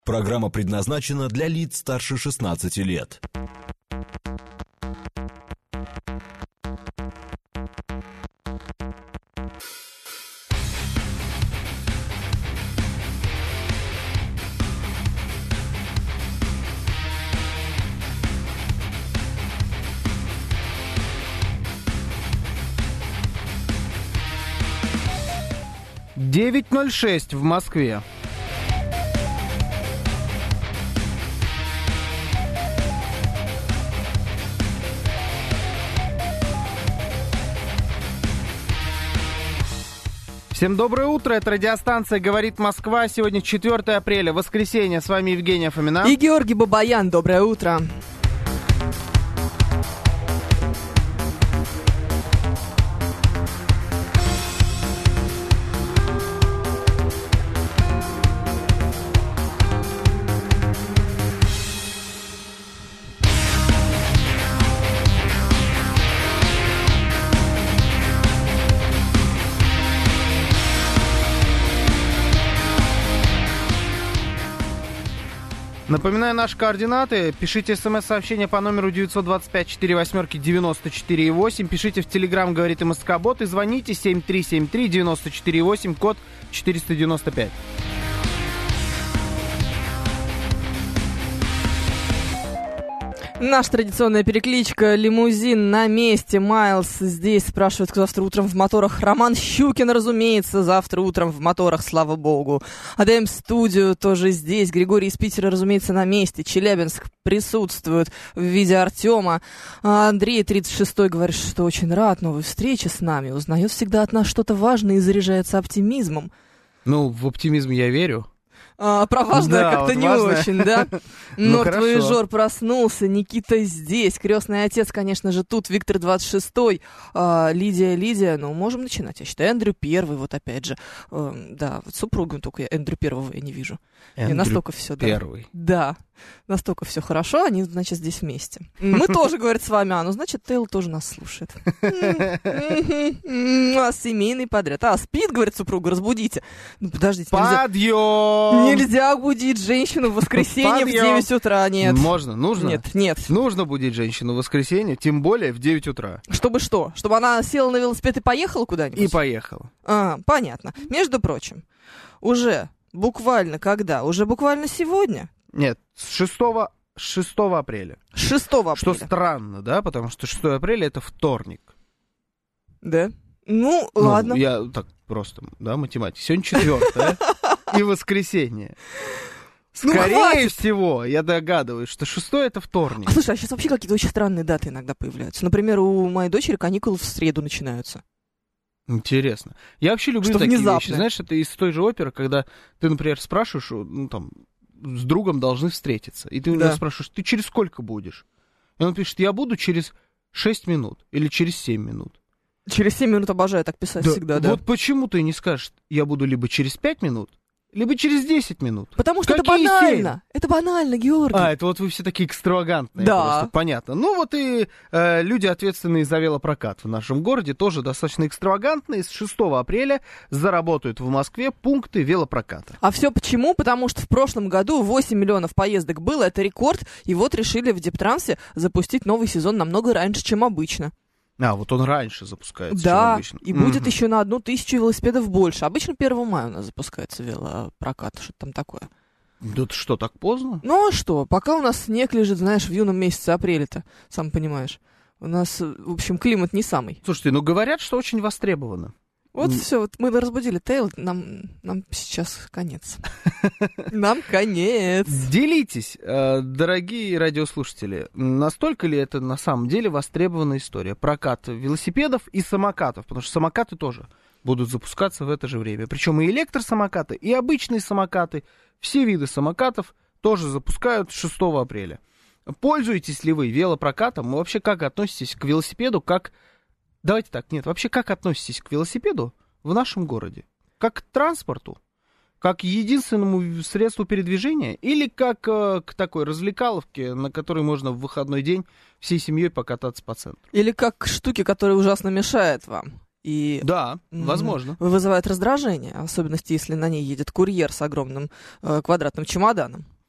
Программа предназначена для лиц старше 16 лет. «9:06 в Москве. Всем доброе утро, это радиостанция «Говорит Москва». Сегодня 4 апреля, воскресенье. С вами Евгения Фомина. И Георгий Бабаян. Доброе утро. Напоминаю наши координаты. Пишите смс-сообщение по номеру 925-48-94-8. Пишите в Телеграм «Говорит МСК-бот» и звоните 7373-94-8, код 495. Наша традиционная перекличка «Лимузин на месте». Майлз здесь спрашивает, кто завтра утром в моторах. Роман Щукин, разумеется, завтра утром в моторах, слава богу. АДМ студию тоже здесь. Григорий из Питера, разумеется, на месте. Челябинск присутствует в виде Артема. Андрей, 36-й, говорит, что очень рад новой встрече с нами. Узнает всегда от нас что-то важное и заряжается оптимизмом. Ну, в оптимизм я верю. Про важное да, как-то вот не важное. очень, да? Мертвый хорошо. Жор проснулся, Никита здесь, крестный отец, конечно же, тут, Виктор 26-й, Лидия, ну, можем начинать, я считаю, Эндрю 1-й, вот опять же, да, вот супругу только я Эндрю 1-го я не вижу. И настолько все, да. 1-й. Да, настолько все хорошо, они, значит, здесь вместе. Мы тоже, говорит, с вами, ну, значит, Тейл тоже нас слушает. Семейный подряд. Спит, говорит супруга, разбудите. Ну, подождите, Подъем! Нельзя будить женщину в воскресенье в 9 утра, нет. Можно, нужно? Нет. Нужно будить женщину в воскресенье, тем более в 9 утра. Чтобы что? Чтобы она села на велосипед и поехала куда-нибудь? И поехала. Понятно. Между прочим, уже буквально когда? Уже буквально сегодня? Нет, с 6 апреля. 6 апреля. Что странно, да, потому что 6 апреля это вторник. Да? Ну, ладно. Я так просто, да, математика. Сегодня 4 и воскресенье. Скорее всего, я догадываюсь, что 6 это вторник. Слушай, а сейчас вообще какие-то очень странные даты иногда появляются. Например, у моей дочери каникулы в среду начинаются. Интересно. Я вообще люблю Что такие внезапно. вещи. Знаешь, это из той же оперы, когда ты, например, спрашиваешь, ну там, с другом должны встретиться. И ты у него спрашиваешь, ты через сколько будешь? И он пишет, я буду через 6 минут или через 7 минут. Через 7 минут обожаю так писать всегда, да. Вот почему ты не скажешь, я буду либо через 5 минут, либо через 10 минут. Потому что Какие это банально. 7? Это банально, Георгий. Это вот вы все такие экстравагантные. Да. Просто, понятно. Ну вот и люди, ответственные за велопрокат в нашем городе, тоже достаточно экстравагантные. С 6 апреля заработают в Москве пункты велопроката. А все почему? Потому что в прошлом году 8 миллионов поездок было, это рекорд, и вот решили в Дептрансе запустить новый сезон намного раньше, чем обычно. Вот он раньше запускается, чем Да, обычно. и будет еще на 1000 велосипедов больше. Обычно 1 мая у нас запускается велопрокат, что-то там такое. Да ты что, так поздно? Ну а что, пока у нас снег лежит, знаешь, в юном месяце апреля-то, сам понимаешь. У нас, в общем, климат не самый. Слушайте, говорят, что очень востребовано. Вот все, вот мы разбудили Тейл, нам сейчас конец. Нам конец. Делитесь, дорогие радиослушатели, настолько ли это на самом деле востребованная история? Прокат велосипедов и самокатов, потому что самокаты тоже будут запускаться в это же время. Причем и электросамокаты, и обычные самокаты, все виды самокатов тоже запускают 6 апреля. Пользуетесь ли вы велопрокатом? И вообще как относитесь к велосипеду, Давайте так, вообще как относитесь к велосипеду в нашем городе? Как к транспорту? Как к единственному средству передвижения? Или как к такой развлекаловке, на которой можно в выходной день всей семьей покататься по центру? Или как к штуке, которая ужасно мешает вам? И да, возможно. Вызывает раздражение, в особенности, если на ней едет курьер с огромным квадратным чемоданом.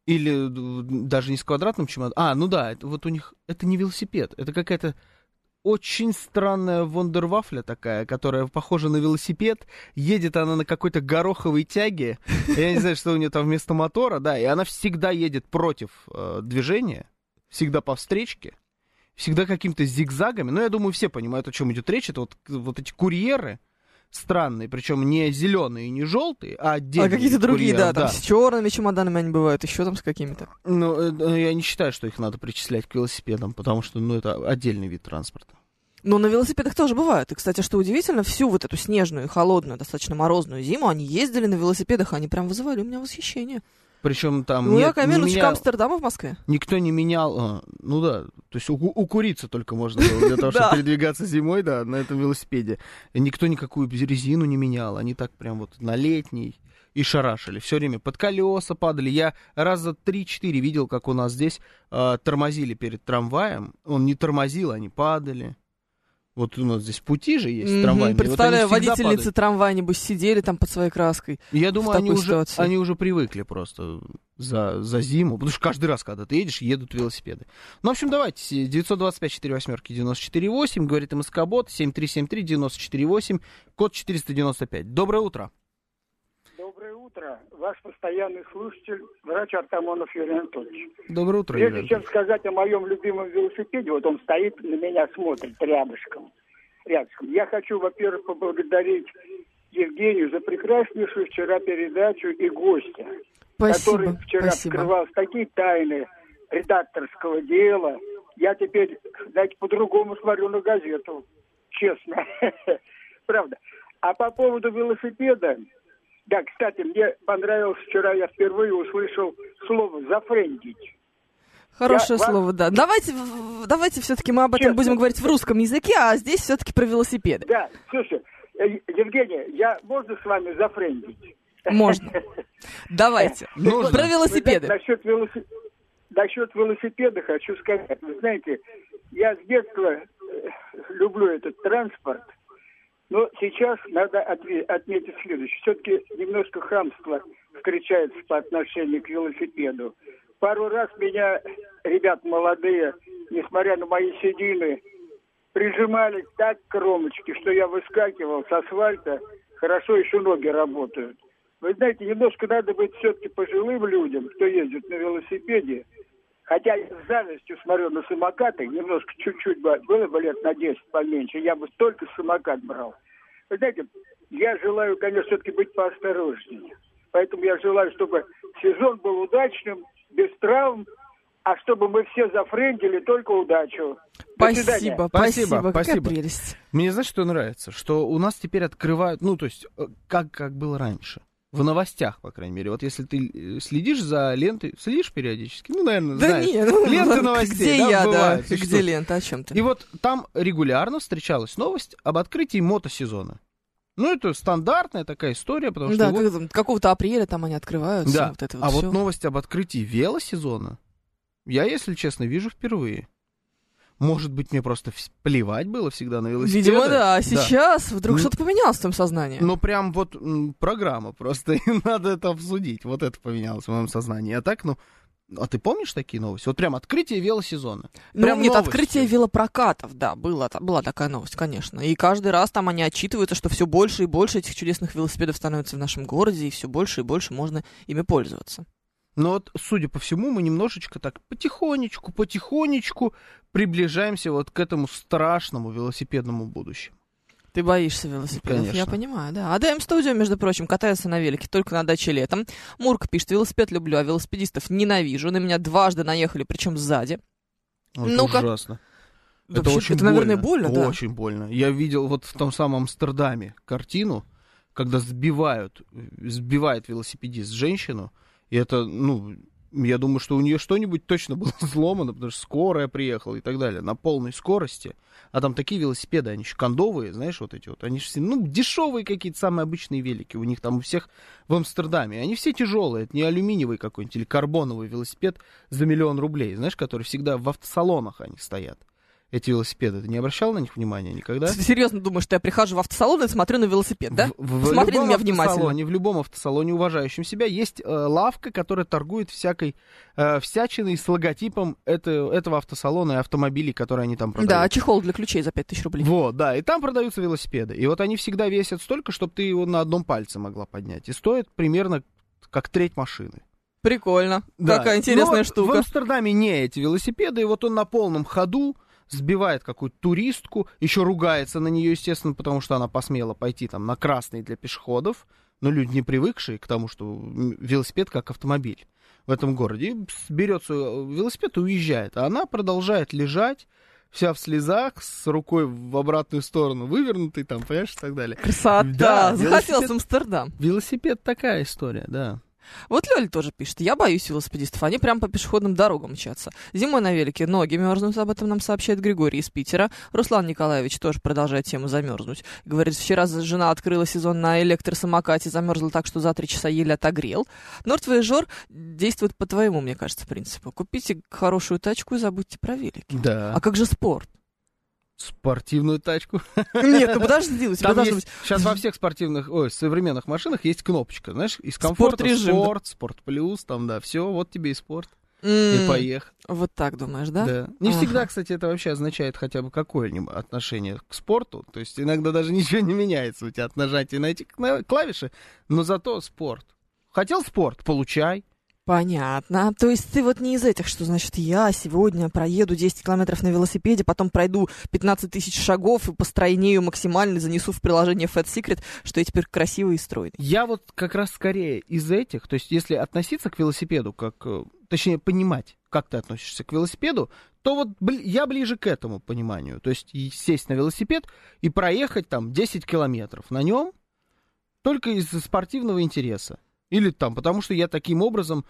Или даже не с квадратным чемоданом. Ну да, это вот у них, это не велосипед, это какая-то очень странная вундервафля такая, которая похожа на велосипед. Едет она на какой-то гороховой тяге. Я не знаю, что у нее там вместо мотора, да, и она всегда едет против движения, всегда по встречке, всегда какими-то зигзагами. Но я думаю, все понимают, о чем идет речь. Это вот эти курьеры странные, причем не зеленые и не желтые, а отдельные. А какие-то другие, курьеры, да, там с черными чемоданами они бывают, еще там с какими-то. Ну, я не считаю, что их надо причислять к велосипедам, потому что, это отдельный вид транспорта. Но на велосипедах тоже бывают. И, кстати, что удивительно, всю вот эту снежную, холодную, достаточно морозную зиму они ездили на велосипедах, они прям вызывали у меня восхищение. Причем там... Ну, я минуточка Амстердама в Москве. Никто не менял... ну да, то есть укуриться только можно было для того, чтобы передвигаться зимой, да, на этом велосипеде. Никто никакую резину не менял, они так прям вот на летний и шарашили. Все время под колеса падали. Я раза 3-4 видел, как у нас здесь тормозили перед трамваем. Он не тормозил, они падали. Вот у нас здесь пути же есть трамвайные. Представляю, вот водительницы трамвая, небось, сидели там под своей краской. Я думаю, они уже привыкли просто за зиму, потому что каждый раз, когда ты едешь, едут велосипеды. Ну, в общем, давайте, 925-48-94-8, говорит МСК-бот, 7373-94-8, код 495. Доброе утро. Доброе утро. Ваш постоянный слушатель, врач Артамонов Юрий Анатольевич. Доброе утро, Прежде Юрий. чем сказать о моем любимом велосипеде, вот он стоит, на меня смотрит рядышком. Я хочу, во-первых, поблагодарить Евгению за прекраснейшую вчера передачу и гостя, который вчера вскрывал такие тайны редакторского дела. Я теперь, знаете, по-другому смотрю на газету, честно. Правда. А по поводу велосипеда, да, кстати, мне понравилось, вчера я впервые услышал слово «зафрендить». Хорошее слово, да. Давайте все-таки мы об этом будем говорить в русском языке, а здесь все-таки про велосипеды. Да, слушай, Евгения, я можно с вами зафрендить? Можно. Давайте. Про велосипеды. Насчет велосипеда хочу сказать. Вы знаете, я с детства люблю этот транспорт. Но сейчас надо отметить следующее. Все-таки немножко хамство встречается по отношению к велосипеду. Пару раз меня ребята молодые, несмотря на мои седины, прижимали так к кромочке, что я выскакивал с асфальта. Хорошо еще ноги работают. Вы знаете, немножко надо быть все-таки пожилым людям, кто ездит на велосипеде. Хотя я с завистью смотрю на самокаты, немножко чуть-чуть было бы лет на 10 поменьше, я бы только самокат брал. Вы знаете, я желаю, конечно, все-таки быть поосторожнее. Поэтому я желаю, чтобы сезон был удачным, без травм, а чтобы мы все зафрендили только удачу. Спасибо. Какая прелесть. Мне, знаешь, что нравится? Что у нас теперь открывают, то есть, как было раньше. В новостях, по крайней мере. Вот если ты следишь за лентой, следишь периодически, наверное, знаешь. Ленты новостей, где я, бывают. Да, где лента, о чем ты? И вот там регулярно встречалась новость об открытии мотосезона. Это стандартная такая история, потому что... Да, какого-то апреля там они открываются. Да, вот это вот всё. новость об открытии велосезона я, если честно, вижу впервые. Может быть, мне просто плевать было всегда на велосипеды. Видимо, да. А сейчас вдруг что-то поменялось в твоем сознании. Прям вот программа просто, и надо это обсудить. Вот это поменялось в моем сознании. А так, а ты помнишь такие новости? Вот прям открытие велосезона. Нет, открытие велопрокатов, да, была такая новость, конечно. И каждый раз там они отчитываются, что все больше и больше этих чудесных велосипедов становится в нашем городе, и все больше и больше можно ими пользоваться. Но вот, судя по всему, мы немножечко так потихонечку приближаемся вот к этому страшному велосипедному будущему. Ты боишься велосипедов, конечно. Я понимаю, да. АДМ Студио, между прочим, катается на велике только на даче летом. Мурка пишет: велосипед люблю, а велосипедистов ненавижу. На меня дважды наехали, причем сзади. Это ужасно. Это очень больно. Наверное, больно, да. Очень больно. Я видел вот в том самом Амстердаме картину, когда сбивает велосипедист женщину, и это, я думаю, что у нее что-нибудь точно было сломано, потому что скорая приехала и так далее, на полной скорости. А там такие велосипеды, они еще кондовые, знаешь, вот эти вот. Они же все, дешевые какие-то, самые обычные велики. У них там у всех в Амстердаме. Они все тяжелые. Это не алюминиевый какой-нибудь или карбоновый велосипед за 1 000 000 рублей, знаешь, который всегда в автосалонах они стоят. эти велосипеды. Ты не обращал на них внимания никогда? Ты серьезно думаешь, что я прихожу в автосалон и смотрю на велосипед, да? Смотри на меня внимательно. В любом автосалоне, уважающем себя, есть лавка, которая торгует всякой всячиной с логотипом этого автосалона и автомобилей, которые они там продают. Да, чехол для ключей за 5000 рублей. Вот, да, и там продаются велосипеды. И вот они всегда весят столько, чтобы ты его на одном пальце могла поднять. И стоят примерно как треть машины. Прикольно. Да. Какая интересная Но штука. в Амстердаме не эти велосипеды, и вот он на полном ходу сбивает какую-то туристку, еще ругается на нее, естественно, потому что она посмела пойти там на красный для пешеходов, но люди, не привыкшие к тому, что велосипед как автомобиль в этом городе, и берет свой велосипед и уезжает, а она продолжает лежать, вся в слезах, с рукой в обратную сторону вывернутой, там, понимаешь, и так далее. Красота! Да, Захотелось в Амстердам. Велосипед такая история, да. Вот Лёля тоже пишет: я боюсь велосипедистов, они прям по пешеходным дорогам мчатся. Зимой на велике ноги мерзнут, об этом нам сообщает Григорий из Питера. Руслан Николаевич тоже продолжает тему замерзнуть. Говорит, вчера жена открыла сезон на электросамокате, замерзла так, что за 3 часа еле отогрел. Нортвейжор действует по твоему, мне кажется, принципу. Купите хорошую тачку и забудьте про велики. Да. А как же спорт? Спортивную тачку. Нет, ну подожди, у тебя Там должно есть, быть... сейчас во всех современных машинах есть кнопочка, знаешь, из комфорта Спорт-режим, спорт, спорт плюс, там, да, все, вот тебе и спорт, и поехал. Вот так думаешь, да? Да. Не Ага. всегда, кстати, это вообще означает хотя бы какое-нибудь отношение к спорту, то есть иногда даже ничего не меняется у тебя от нажатия на эти клавиши, но зато спорт. Хотел спорт? Получай. Понятно. То есть ты вот не из этих, что, значит, я сегодня проеду 10 километров на велосипеде, потом пройду 15 тысяч шагов и постройнею максимально, занесу в приложение Fat Secret, что я теперь красивый и стройный. Я вот как раз скорее из этих, то есть если относиться к велосипеду, точнее понимать, как ты относишься к велосипеду, то вот я ближе к этому пониманию. То есть сесть на велосипед и проехать там 10 километров на нем только из спортивного интереса. Или там, потому что я таким образом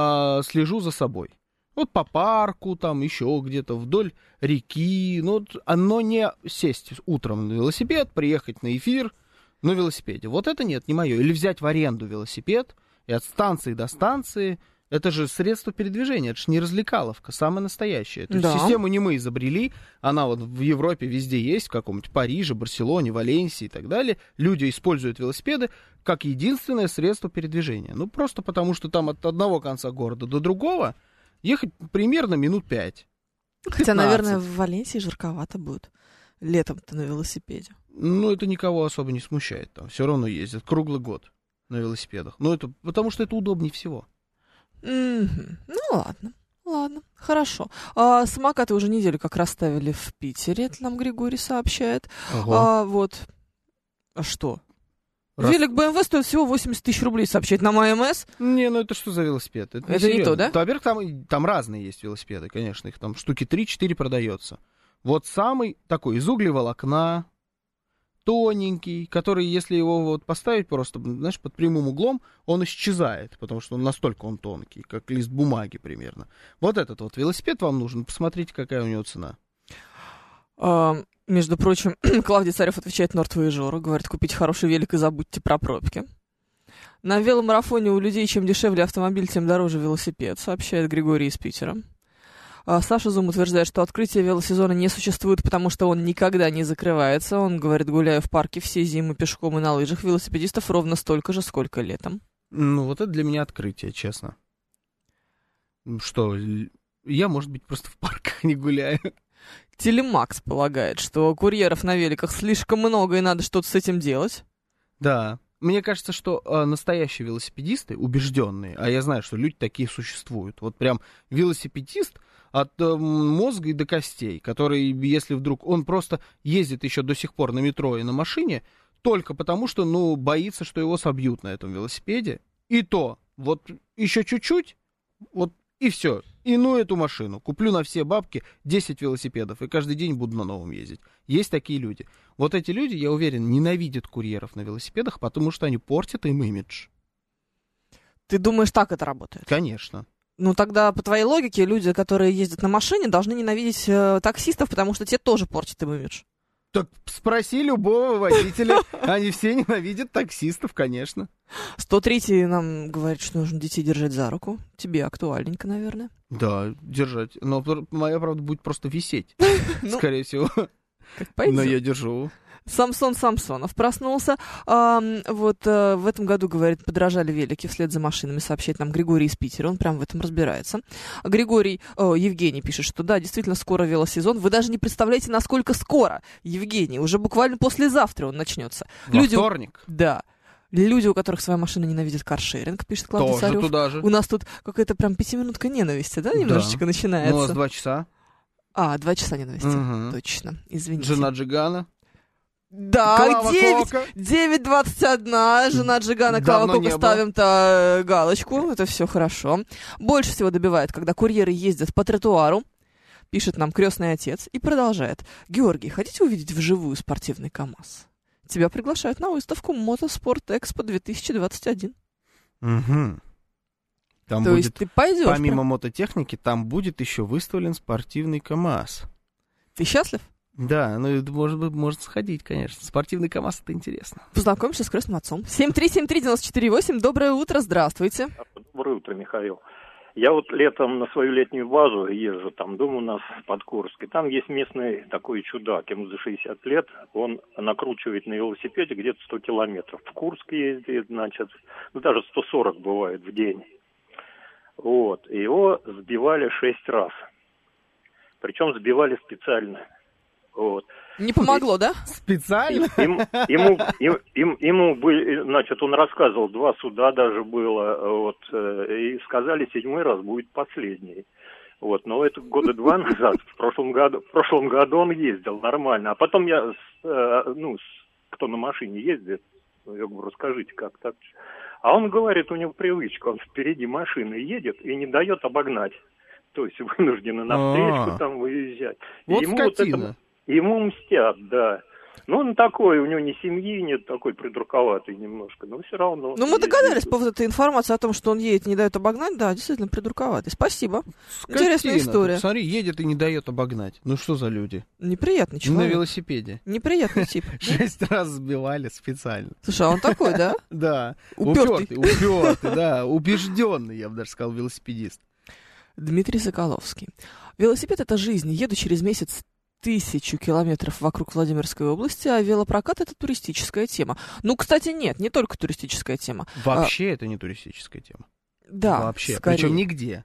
слежу за собой. Вот по парку, там еще где-то вдоль реки. Но не сесть утром на велосипед, приехать на эфир на велосипеде. Вот это нет, не мое. Или взять в аренду велосипед и от станции до станции. Это же средство передвижения, это же не развлекаловка, самая настоящая. То есть Да. систему не мы изобрели, она вот в Европе везде есть, в каком-нибудь Париже, Барселоне, Валенсии и так далее. Люди используют велосипеды как единственное средство передвижения. Ну, просто потому, что там от одного конца города до другого ехать примерно минут 5. Хотя, 15. наверное, в Валенсии жарковато будет летом-то на велосипеде. Ну, это никого особо не смущает. Там все равно ездят круглый год на велосипедах. Ну, это потому, что это удобнее всего. Мгм. Ну, ладно, хорошо. Самокаты уже неделю как расставили в Питере, это нам Григорий сообщает. Ого. А что? Раз- Велик BMW стоит всего 80 тысяч рублей, сообщает нам АМС. Не, ну это что за велосипед? Это не серьезно. то, да? Во-первых, там разные есть велосипеды, конечно, их там штуки 3-4 продается. Вот самый такой из углеволокна, тоненький, который, если его вот поставить просто, знаешь, под прямым углом, он исчезает, потому что настолько он тонкий, как лист бумаги примерно. Вот этот вот велосипед вам нужен, посмотрите, какая у него цена. Между прочим, Клавдий Царев отвечает Нортвейжору, говорит, купите хороший велик и забудьте про пробки. На веломарафоне у людей чем дешевле автомобиль, тем дороже велосипед, сообщает Григорий из Питера. Саша Зум утверждает, что открытие велосезона не существует, потому что он никогда не закрывается. Он говорит, гуляю в парке все зимы пешком и на лыжах. Велосипедистов ровно столько же, сколько летом. Ну, вот это для меня открытие, честно. Что, я, может быть, просто в парках не гуляю. Телемакс полагает, что курьеров на великах слишком много и надо что-то с этим делать. Да. Мне кажется, что настоящие велосипедисты, убежденные, а я знаю, что люди такие существуют, вот прям велосипедист от мозга и до костей, который, если вдруг он просто ездит еще до сих пор на метро и на машине, только потому что, ну, боится, что его собьют на этом велосипеде, и то, вот еще чуть-чуть, вот и все, и ну эту машину, куплю на все бабки 10 велосипедов, и каждый день буду на новом ездить. Есть такие люди. Вот эти люди, я уверен, ненавидят курьеров на велосипедах, потому что они портят им имидж. Ты думаешь, так это работает? Конечно. Ну, тогда, по твоей логике, люди, которые ездят на машине, должны ненавидеть таксистов, потому что те тоже портят им имидж. Так спроси любого водителя. Они все ненавидят таксистов, конечно. 103-й нам говорит, что нужно детей держать за руку. Тебе актуальненько, наверное. Да, держать. Но моя, правда, будет просто висеть, скорее всего. Но я держу. Самсон Самсонов проснулся. В этом году, говорит, подорожали велики вслед за машинами, сообщает нам Григорий из Питера. Он прям в этом разбирается. Евгений пишет, что да, действительно скоро велосезон. Вы даже не представляете, насколько скоро, Евгений. Уже буквально послезавтра он начнется. Во вторник? Да. Люди, у которых своя машина ненавидят каршеринг, пишет Клавдий Тоже Царев. туда же. У нас тут какая-то прям 5-минутка ненависти, да, немножечко начинается? Ну, у нас 2 часа. 2 часа ненависти. Точно. Извините. Жена Джигана. Да, 9:21, жена Джигана, Клава Кока, ставим-то галочку, это все хорошо. Больше всего добивает, когда курьеры ездят по тротуару, пишет нам крестный отец, и продолжает. Георгий, хотите увидеть вживую спортивный КамАЗ? Тебя приглашают на выставку Мотоспорт Экспо 2021. Угу. Там То будет, есть ты пойдешь? помимо мототехники, там будет еще выставлен спортивный КамАЗ. Ты счастлив? Да, может сходить, конечно. Спортивный КамАЗ — это интересно. Познакомишься с крестным отцом. 7373948, доброе утро, здравствуйте. Доброе утро, Михаил. Я вот летом на свою летнюю базу езжу, там дом у нас под Курской. Там есть местный такой чудак, ему за 60 лет, он накручивает на велосипеде где-то 100 километров. В Курск ездит, значит, даже 140 бывает в день. Вот, и его сбивали 6 раз. Причем сбивали специально. Вот. Не помогло, да? Специально? Ему были, значит, он рассказывал, 2 суда даже было, вот, и сказали, 7-й раз будет последний. Вот, но это года 2 назад, в прошлом году он ездил нормально. А потом кто на машине ездит, я говорю, расскажите, как так. А он говорит, у него привычка, он впереди машины едет и не дает обогнать. То есть вынуждены навстречу там выезжать. Вот скотина. Ему мстят, да. Ну, он такой, у него ни семьи нет, такой придурковатый немножко, но все равно. Ну, мы догадались по вот этой информации о том, что он едет и не дает обогнать, да, действительно придурковатый. Спасибо. Скотина. Интересная история. Смотри, едет и не дает обогнать. Ну, что за люди? Неприятный человек. На велосипеде. Неприятный тип. 6 раз сбивали специально. Слушай, а он такой, да? Да. Упертый, да. Убежденный, я бы даже сказал, велосипедист. Дмитрий Соколовский. Велосипед — это жизнь. Еду через месяц 1000 километров вокруг Владимирской области, а велопрокат — это туристическая тема. Ну, кстати, нет, не только туристическая тема. Вообще это не туристическая тема. Да, вообще. Скорее. Причем нигде.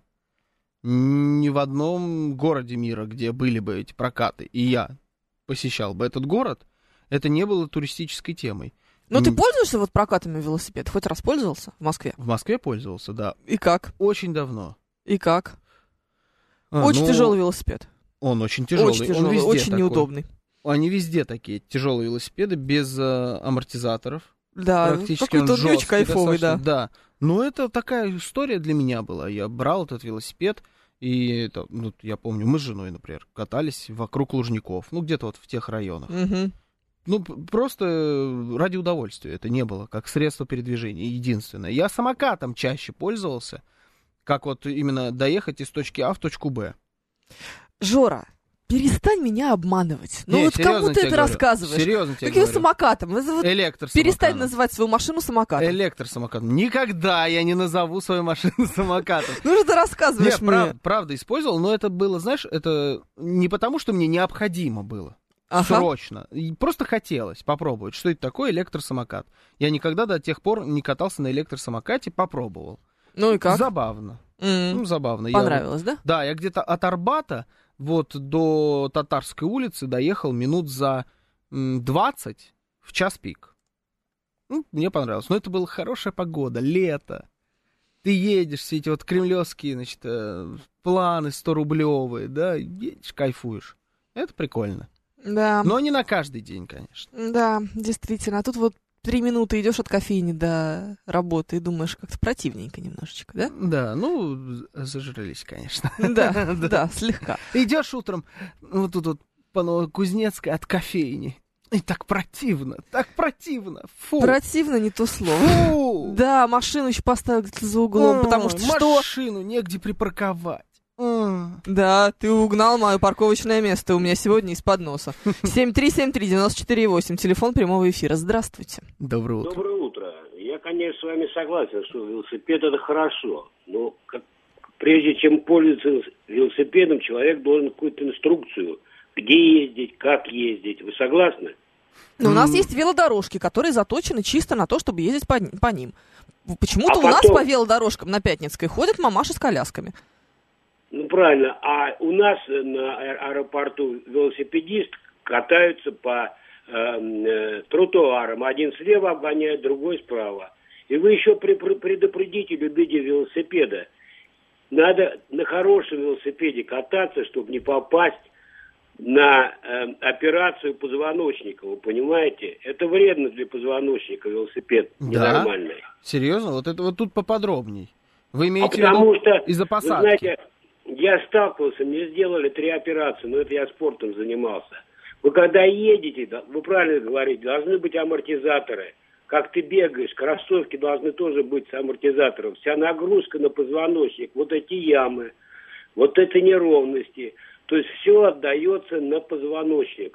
Ни в одном городе мира, где были бы эти прокаты, и я посещал бы этот город, это не было туристической темой. Ну, ты пользуешься вот прокатами велосипеда? Хоть раз пользовался в Москве? В Москве пользовался, да. И как? Очень давно. И как? Очень тяжелый велосипед. Он очень тяжелый. Очень тяжелый, он везде очень такой. неудобный. Они везде такие тяжелые велосипеды, без амортизаторов. Да, какой-то не очень кайфовый, да. Да. Но это такая история для меня была. Я брал этот велосипед, и я помню, мы с женой, например, катались вокруг Лужников, где-то вот в тех районах. Угу. Просто ради удовольствия. Это не было как средство передвижения единственное. Я самокатом чаще пользовался, как вот именно доехать из точки А в точку Б. Жора, перестань меня обманывать. Ну вот кому ты это рассказываешь? Серьезно тебе Каким говорю. самокатом? Электросамокатом. Перестань называть свою машину самокатом. Электросамокатом. Никогда я не назову свою машину самокатом. Ну что ты рассказываешь мне? Правда, использовал, но это было, знаешь, это не потому, что мне необходимо было. Срочно. Просто хотелось попробовать, что это такое электросамокат. Я никогда до тех пор не катался на электросамокате, попробовал. Ну и как? Забавно. Забавно. Понравилось, да? Да, я где-то от Арбата до Татарской улицы доехал минут за 20 в час пик. Мне понравилось. Но это была хорошая погода, лето. Ты едешь, все эти вот кремлевские, значит, планы 100-рублевые, да, едешь, кайфуешь. Это прикольно. Да. Но не на каждый день, конечно. Да, действительно. А тут вот 3 минуты идешь от кофейни до работы и думаешь, как-то противненько немножечко, да? Да, зажрались, конечно. Да, слегка. Идешь утром вот тут вот по Новокузнецкой от кофейни. И так противно. Фу. Противно не то слово. Фу. Да, машину еще поставил где-то за углом, потому что машину негде припарковать. Да, ты угнал мое парковочное место у меня сегодня из-под носа. 7373948, телефон прямого эфира. Здравствуйте. Доброе утро. Доброе утро. Я, конечно, с вами согласен, что велосипед это хорошо. Но прежде чем пользоваться велосипедом, человек должен какую-то инструкцию, где ездить, как ездить. Вы согласны? Но у нас есть велодорожки, которые заточены чисто на то, чтобы ездить по ним. Почему-то у нас потом... по велодорожкам на Пятницкой ходят мамаши с колясками. Ну, правильно. А у нас на аэропорту велосипедист катаются по тротуарам. Один слева обгоняет, другой справа. И вы еще предупредите любителей велосипеда. Надо на хорошем велосипеде кататься, чтобы не попасть на операцию позвоночника, вы понимаете? Это вредно для позвоночника, велосипед ненормальный. Да? Серьезно? Вот это вот тут поподробней. Вы имеете в потому виду что, из-за посадки? вы знаете, я сталкивался, мне сделали 3 операции, но это я спортом занимался. Вы когда едете, вы правильно говорите, должны быть амортизаторы. Как ты бегаешь, кроссовки должны тоже быть с амортизатором. Вся нагрузка на позвоночник, вот эти ямы, вот эти неровности. То есть все отдается на позвоночник.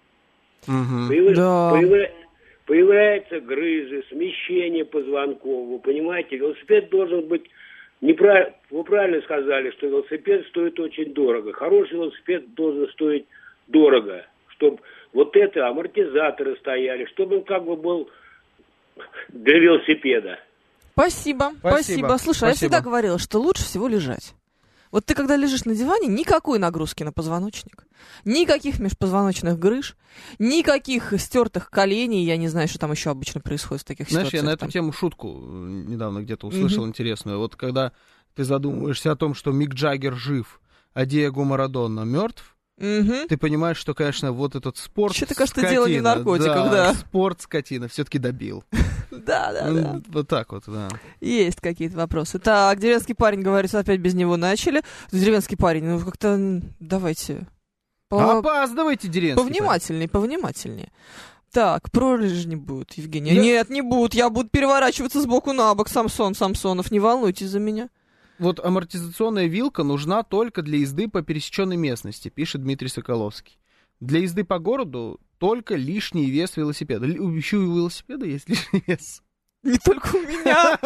Появляются грыжи, смещение позвонков. Вы понимаете, велосипед должен быть... Вы правильно сказали, что велосипед стоит очень дорого. Хороший велосипед должен стоить дорого. Чтобы вот это амортизаторы стояли, чтобы он как бы был для велосипеда. Спасибо. Слушай, я всегда говорила, что лучше всего лежать. Вот ты, когда лежишь на диване, никакой нагрузки на позвоночник, никаких межпозвоночных грыж, никаких стертых коленей, я не знаю, что там еще обычно происходит в таких ситуациях. Знаешь, я на эту тему шутку недавно где-то услышал интересную. Вот когда ты задумываешься о том, что Мик Джаггер жив, а Диего Марадона мертв, ты понимаешь, что, конечно, вот этот спорт что-то, кажется, дело не в наркотиках, да. Спорт скотина все-таки добил. Да. Вот так вот, да. Есть какие-то вопросы. Так, деревенский парень говорит, что опять без него начали. Деревенский парень, ну как-то давайте... Опаздывайте, деревенский парень. Повнимательнее. Так, пролежни будут, Евгений. Нет, не будут, я буду переворачиваться сбоку на бок, Самсонов, не волнуйтесь за меня. Вот амортизационная вилка нужна только для езды по пересеченной местности, пишет Дмитрий Соколовский. Для езды по городу только лишний вес велосипеда. Еще и у велосипеда есть лишний вес. Не только у меня.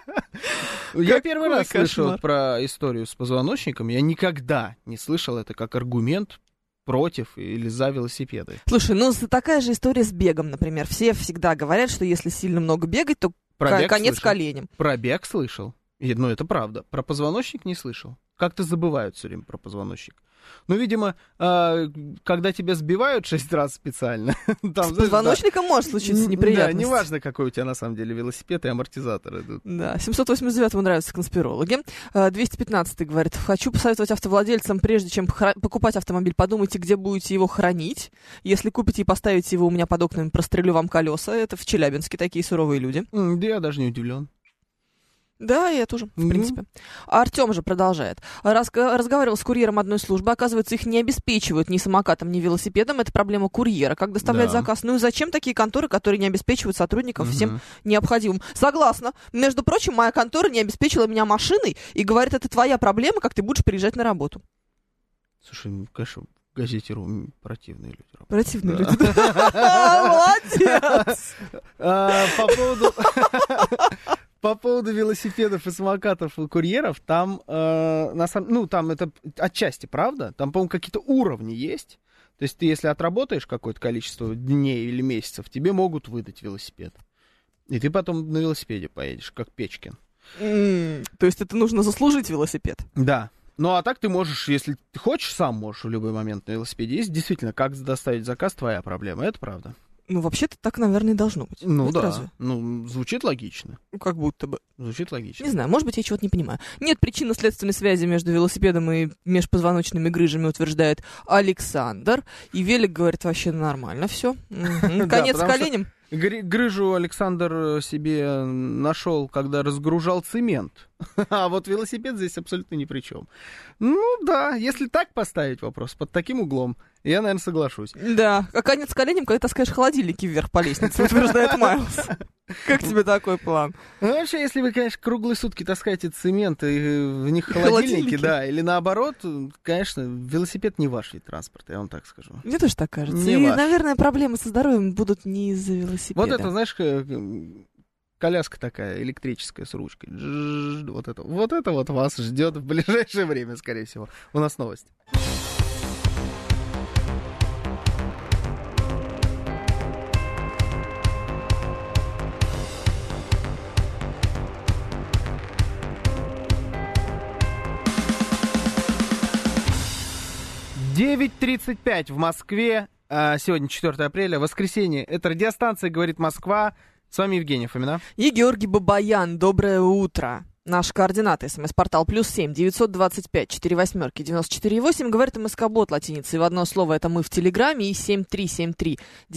Я первый раз слышал про историю с позвоночником. Я никогда не слышал это как аргумент против или за велосипеды. Слушай, ну такая же история с бегом, например. Все всегда говорят, что если сильно много бегать, то конец коленям. Про бег слышал. Ну, это правда. Про позвоночник не слышал. Как-то забывают все время про позвоночник. Ну, видимо, когда тебя сбивают 6 раз специально... С позвоночником может случиться неприятность. Да, неважно, какой у тебя на самом деле велосипед и амортизаторы. Да, 789-му нравятся конспирологи. 215-й говорит, хочу посоветовать автовладельцам, прежде чем покупать автомобиль, подумайте, где будете его хранить. Если купите и поставите его у меня под окнами, прострелю вам колеса. Это в Челябинске такие суровые люди. Да я даже не удивлен. Да, я тоже, в принципе. А Артем же продолжает. Разговаривал с курьером одной службы. Оказывается, их не обеспечивают ни самокатом, ни велосипедом. Это проблема курьера. Как доставлять заказ? Ну и зачем такие конторы, которые не обеспечивают сотрудников всем необходимым? Согласна. Между прочим, моя контора не обеспечила меня машиной и говорит, это твоя проблема, как ты будешь приезжать на работу. Слушай, конечно, в газете противные люди. Противные люди. Молодец! По поводу велосипедов и самокатов и курьеров, там, там это отчасти правда, там, по-моему, какие-то уровни есть. То есть ты, если отработаешь какое-то количество дней или месяцев, тебе могут выдать велосипед. И ты потом на велосипеде поедешь, как Печкин. То есть это нужно заслужить велосипед? Да. Ну, а так ты можешь, если ты хочешь, сам можешь в любой момент на велосипеде ездить. Действительно, как доставить заказ, твоя проблема, это правда. Ну, вообще-то так, наверное, и должно быть. Ну, это да. Разве? Ну, звучит логично. Ну, как будто бы. Звучит логично. Не знаю, может быть, я чего-то не понимаю. Нет причинно-следственной связи между велосипедом и межпозвоночными грыжами, утверждает Александр. И велик говорит, вообще нормально все. Конец коленям. Грыжу Александр себе нашел, когда разгружал цемент. А вот велосипед здесь абсолютно ни при чем. Ну да, если так поставить вопрос, под таким углом, я, наверное, соглашусь. Да, а конец коленям, когда таскаешь холодильники вверх по лестнице, утверждает Майлз. Как тебе такой план? Ну, вообще, если вы, конечно, круглые сутки таскаете цемент и в них холодильники, да, или наоборот, конечно, велосипед не ваш вид транспорта, я вам так скажу. Мне тоже так кажется. Не И, ваш. наверное, проблемы со здоровьем будут не из-за велосипеда. Вот это, знаешь, коляска такая электрическая с ручкой. Вот это вот вас ждет в ближайшее время, скорее всего. У нас новость. «9:35 в Москве. Сегодня 4 апреля, воскресенье. Это радиостанция «Говорит Москва». С вами Евгений Фомина. И Георгий Бабаян. Доброе утро. Наши координаты. СМС-портал +7 925 48 94 8. Говорит МСК-бот латиницей в одно слово. Это мы в Телеграме. И 7373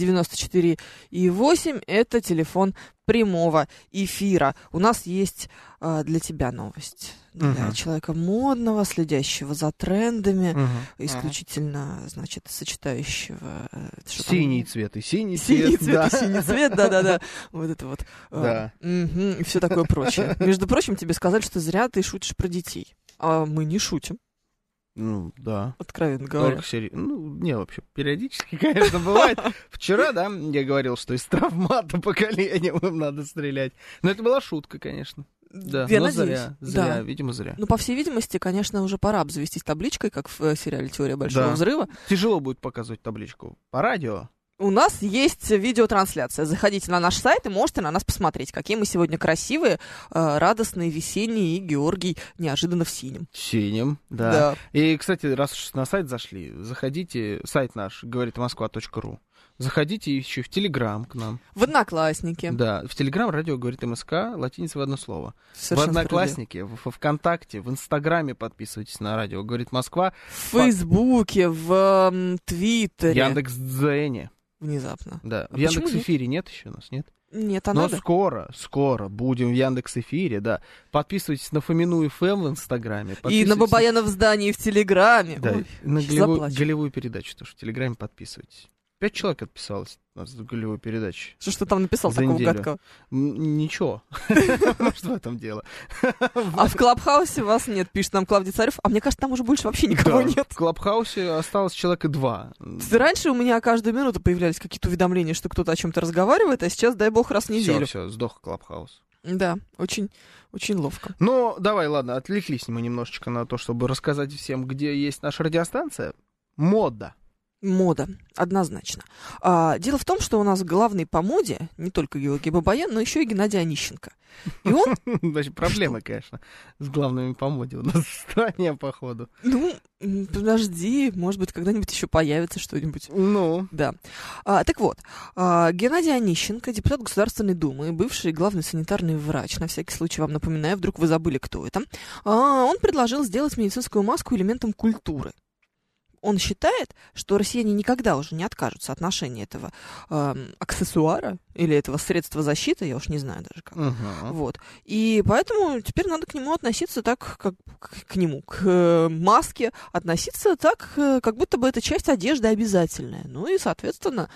94 8. Это телефон прямого эфира. У нас есть для тебя новость. Для человека модного, следящего за трендами, исключительно, значит, сочетающего... Синий цвет и синий цвет. да. Синий цвет, да-да-да. Вот это вот. Да. И все такое прочее. Между прочим, тебе сказали, что зря ты шутишь про детей. А мы не шутим. Ну, да. Откровенно говоря. Не, вообще, периодически, конечно, бывает. Вчера, да, я говорил, что из травмата поколением им надо стрелять. Но это была шутка, конечно. Да, я но надеюсь. зря, видимо, зря. Ну, по всей видимости, конечно, уже пора обзавестись табличкой, как в сериале «Теория большого взрыва». Тяжело будет показывать табличку по радио. У нас есть видеотрансляция. Заходите на наш сайт и можете на нас посмотреть, какие мы сегодня красивые, радостные, весенние, и Георгий неожиданно в синем. Синем, да. И, кстати, раз уж на сайт зашли, заходите, сайт наш, говоритмосква.ру. Заходите еще в Телеграм к нам. В Одноклассники. Да, в Телеграм радио говорит МСК, латиница в одно слово. Совершенно в Одноклассники, в ВКонтакте, в Инстаграме подписывайтесь на радио говорит Москва. В Фейсбуке, в Твиттере. Яндекс.Дзене. Внезапно. Да. В Яндекс.Эфире нет еще у нас, нет? Нет, Но скоро будем в Яндекс.Эфире, да. Подписывайтесь на Фомину ФМ в Инстаграме. И на Бабаяна в здании в Телеграме. Да, ой, на голевую передачу тоже в Телеграме подписывайтесь. 5 человек отписалось у нас в голевую передачу. Что ж ты там написал за такого неделю. гадкого? Ничего. Может, в этом дело. А в Клабхаусе вас нет, пишет нам Клавдий Царев. А мне кажется, там уже больше вообще никого нет. В Клабхаусе осталось человека 2. Раньше у меня каждую минуту появлялись какие-то уведомления, что кто-то о чем-то разговаривает, а сейчас, дай бог, раз в неделю. Все, сдох Клабхаус. Да, очень, очень ловко. Ну, давай, ладно, отвлеклись мы немножечко на то, чтобы рассказать всем, где есть наша радиостанция. Мода, однозначно. Дело в том, что у нас главный по моде не только Георгий Бабаян, но еще и Геннадий Онищенко. И он... Значит, проблемы, конечно, с главными по моде у нас в стране, походу. Ну, подожди, может быть, когда-нибудь еще появится что-нибудь. Ну. Да. Так вот, Геннадий Онищенко, депутат Государственной Думы, бывший главный санитарный врач, на всякий случай вам напоминаю, вдруг вы забыли, кто это, он предложил сделать медицинскую маску элементом культуры. Он считает, что россияне никогда уже не откажутся от ношения этого аксессуара или этого средства защиты, я уж не знаю даже как. Вот. И поэтому теперь надо к нему относиться так, как к маске, относиться так, как будто бы это часть одежды обязательная. Ну и, соответственно,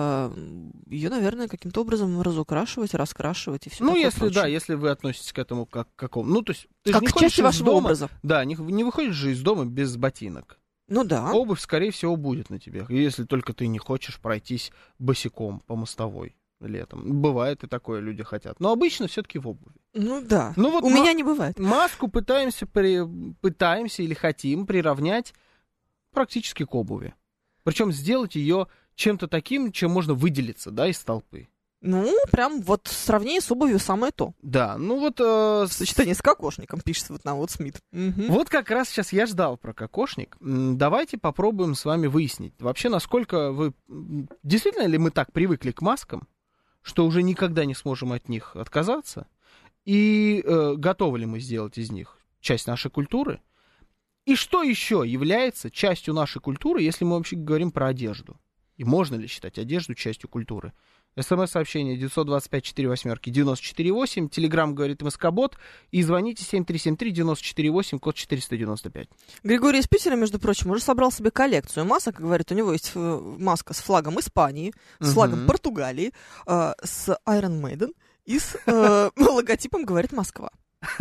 ее, наверное, каким-то образом разукрашивать, раскрашивать и все такое если прочее. да, если вы относитесь к этому как к какому... Ну, то есть ты как же не к части ходишь из вашего дома, образа. Да, не выходишь же из дома без ботинок. Ну да. Обувь, скорее всего, будет на тебе, если только ты не хочешь пройтись босиком по мостовой летом. Бывает и такое, люди хотят. Но обычно все-таки в обуви. Ну да. Ну, вот у меня не бывает. Маску пытаемся или хотим приравнять практически к обуви. Причем сделать ее чем-то таким, чем можно выделиться, да, из толпы. Ну, прям вот сравнение с обувью самое то. Да, ну вот... Сочетание с кокошником, пишет вот на вот Смит. Вот как раз сейчас я ждал про кокошник. Давайте попробуем с вами выяснить, вообще, насколько вы... Действительно ли мы так привыкли к маскам, что уже никогда не сможем от них отказаться? И готовы ли мы сделать из них часть нашей культуры? И что еще является частью нашей культуры, если мы вообще говорим про одежду? И можно ли считать одежду частью культуры? СМС-сообщение 925-48-94-8, Телеграм говорит МСК-бот, и звоните 7373-94-8, код 495. Григорий из Питера, между прочим, уже собрал себе коллекцию масок, говорит, у него есть маска с флагом Испании, с флагом Португалии, с Iron Maiden И с логотипом «Говорит Москва».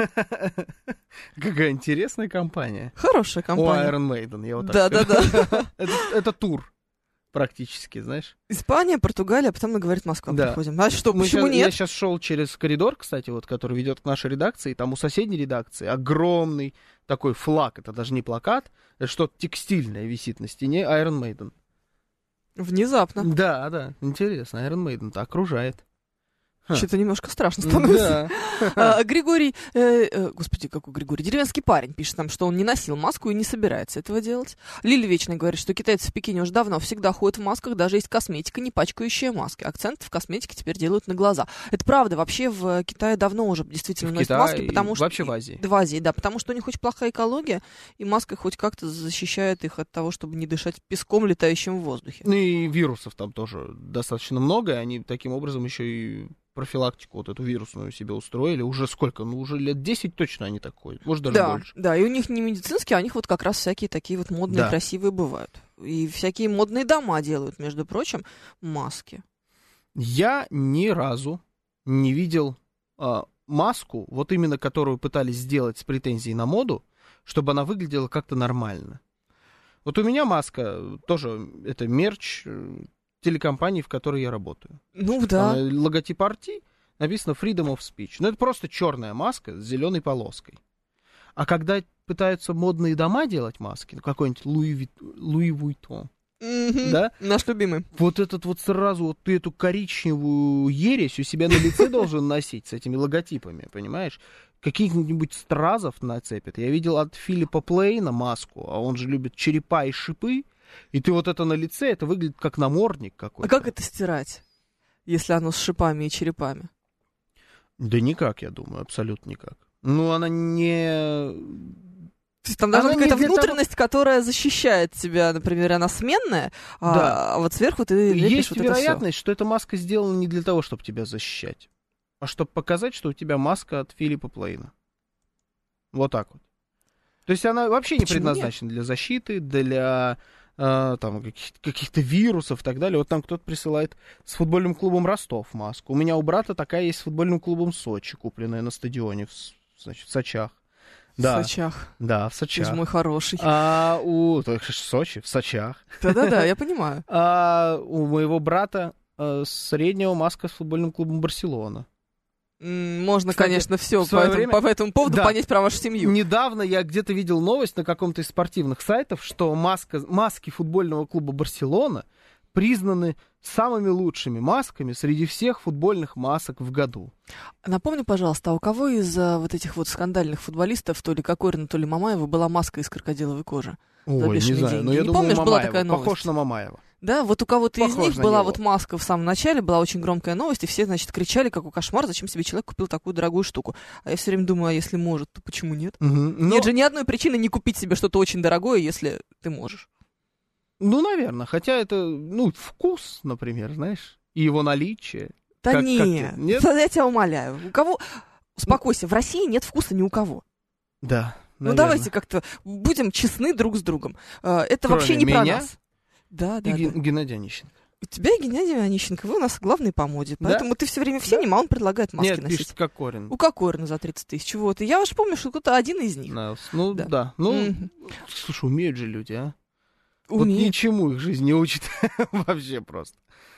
Какая интересная компания. Хорошая компания. О, Iron Maiden, я вот так Да. скажу. Это тур практически, знаешь. Испания, Португалия, а потом мы «Говорит Москва» Да. приходим. А что, почему Я нет? сейчас шел через коридор, кстати, вот, который ведет к нашей редакции. Там у соседней редакции огромный такой флаг. Это даже не плакат, это что-то текстильное висит на стене. Iron Maiden. Внезапно. Да, интересно. Iron Maiden-то окружает. Что-то немножко страшно становится. Да. Григорий, господи, какой Григорий, деревенский парень пишет нам, что он не носил маску и не собирается этого делать. Лили Вечная говорит, что китайцы в Пекине уже давно всегда ходят в масках, даже есть косметика, не пачкающая маски. Акцент в косметике теперь делают на глаза. Это правда, вообще в Китае давно уже действительно носят маски, потому что... Вообще в Азии. В Азии, да, потому что у них очень плохая экология, и маска хоть как-то защищает их от того, чтобы не дышать песком, летающим в воздухе. Ну и вирусов там тоже достаточно много, и они таким образом еще и профилактику вот эту вирусную себе устроили. Уже сколько? Ну, уже лет 10 точно они так ходят. Может, даже больше. Да, и у них не медицинские, а у них вот как раз всякие такие вот модные, красивые бывают. И всякие модные дома делают, между прочим, маски. Я ни разу не видел маску, вот именно которую пытались сделать с претензией на моду, чтобы она выглядела как-то нормально. Вот у меня маска тоже, это мерч телекомпании, в которой я работаю. Ну да. Логотип RT, написано Freedom of Speech. Но это просто черная маска с зеленой полоской. А когда пытаются модные дома делать маски, ну какой-нибудь Луи Вуиттон, да? Наш любимый. Вот этот вот сразу, вот ты эту коричневую ересь у себя на лице должен носить с этими логотипами, понимаешь? Каких-нибудь стразов нацепят. Я видел от Филиппа Плейна маску, а он же любит черепа и шипы. И ты вот это на лице, это выглядит как намордник какой-то. А как это стирать, если оно с шипами и черепами? Да никак, я думаю, абсолютно никак. Ну, она не... То есть там должна быть какая-то внутренность, которая защищает тебя, например, она сменная, да. А вот сверху ты лепишь есть вот вероятность, что эта маска сделана не для того, чтобы тебя защищать, а чтобы показать, что у тебя маска от Филиппа Плейна. Вот так вот. То есть она вообще не предназначена для защиты, для... там каких-то вирусов и так далее. Вот там кто-то присылает с футбольным клубом Ростов маску. У меня у брата такая есть с футбольным клубом Сочи, купленная на стадионе, в Сочах. Да. В Сочах. Да, в Сочах. Ты же мой хороший. Сочи, в Сочах. Да-да-да, я понимаю. У моего брата среднего маска с футбольным клубом Барселона. Можно, кстати, конечно, все по этому поводу понять про вашу семью. Недавно я где-то видел новость на каком-то из спортивных сайтов, что маски футбольного клуба Барселона признаны самыми лучшими масками среди всех футбольных масок в году. Напомни, пожалуйста, а у кого из вот этих вот скандальных футболистов, то ли Кокорина, то ли Мамаева, была маска из крокодиловой кожи? Ой, не знаю, но я думаю, помнишь, Мамаева. была такая новость? Похож на Мамаева. Да, вот у кого-то из них была вот маска в самом начале, была очень громкая новость, и все, значит, кричали, какой кошмар, зачем себе человек купил такую дорогую штуку. А я все время думаю, а если может, то почему нет? Нет же ни одной причины не купить себе что-то очень дорогое, если ты можешь. Ну, наверное, хотя это, вкус, например, знаешь, и его наличие. Да нет, я тебя умоляю. У кого... Успокойся, в России нет вкуса ни у кого. Да, наверное. Ну, давайте как-то будем честны друг с другом. Это кроме вообще не меня? Про нас. Да. Геннадий Онищенко. У тебя и Геннадий Онищенко, вы у нас главные по моде. Поэтому ты все время в синем, а он предлагает маски носить. Нет, пишет Кокорин. У Кокорина за 30 тысяч. Вот. И я уж помню, что кто-то один из них. Да. Слушай, умеют же люди, а? Умеют. Вот ничему их жизнь не учит. Вообще просто.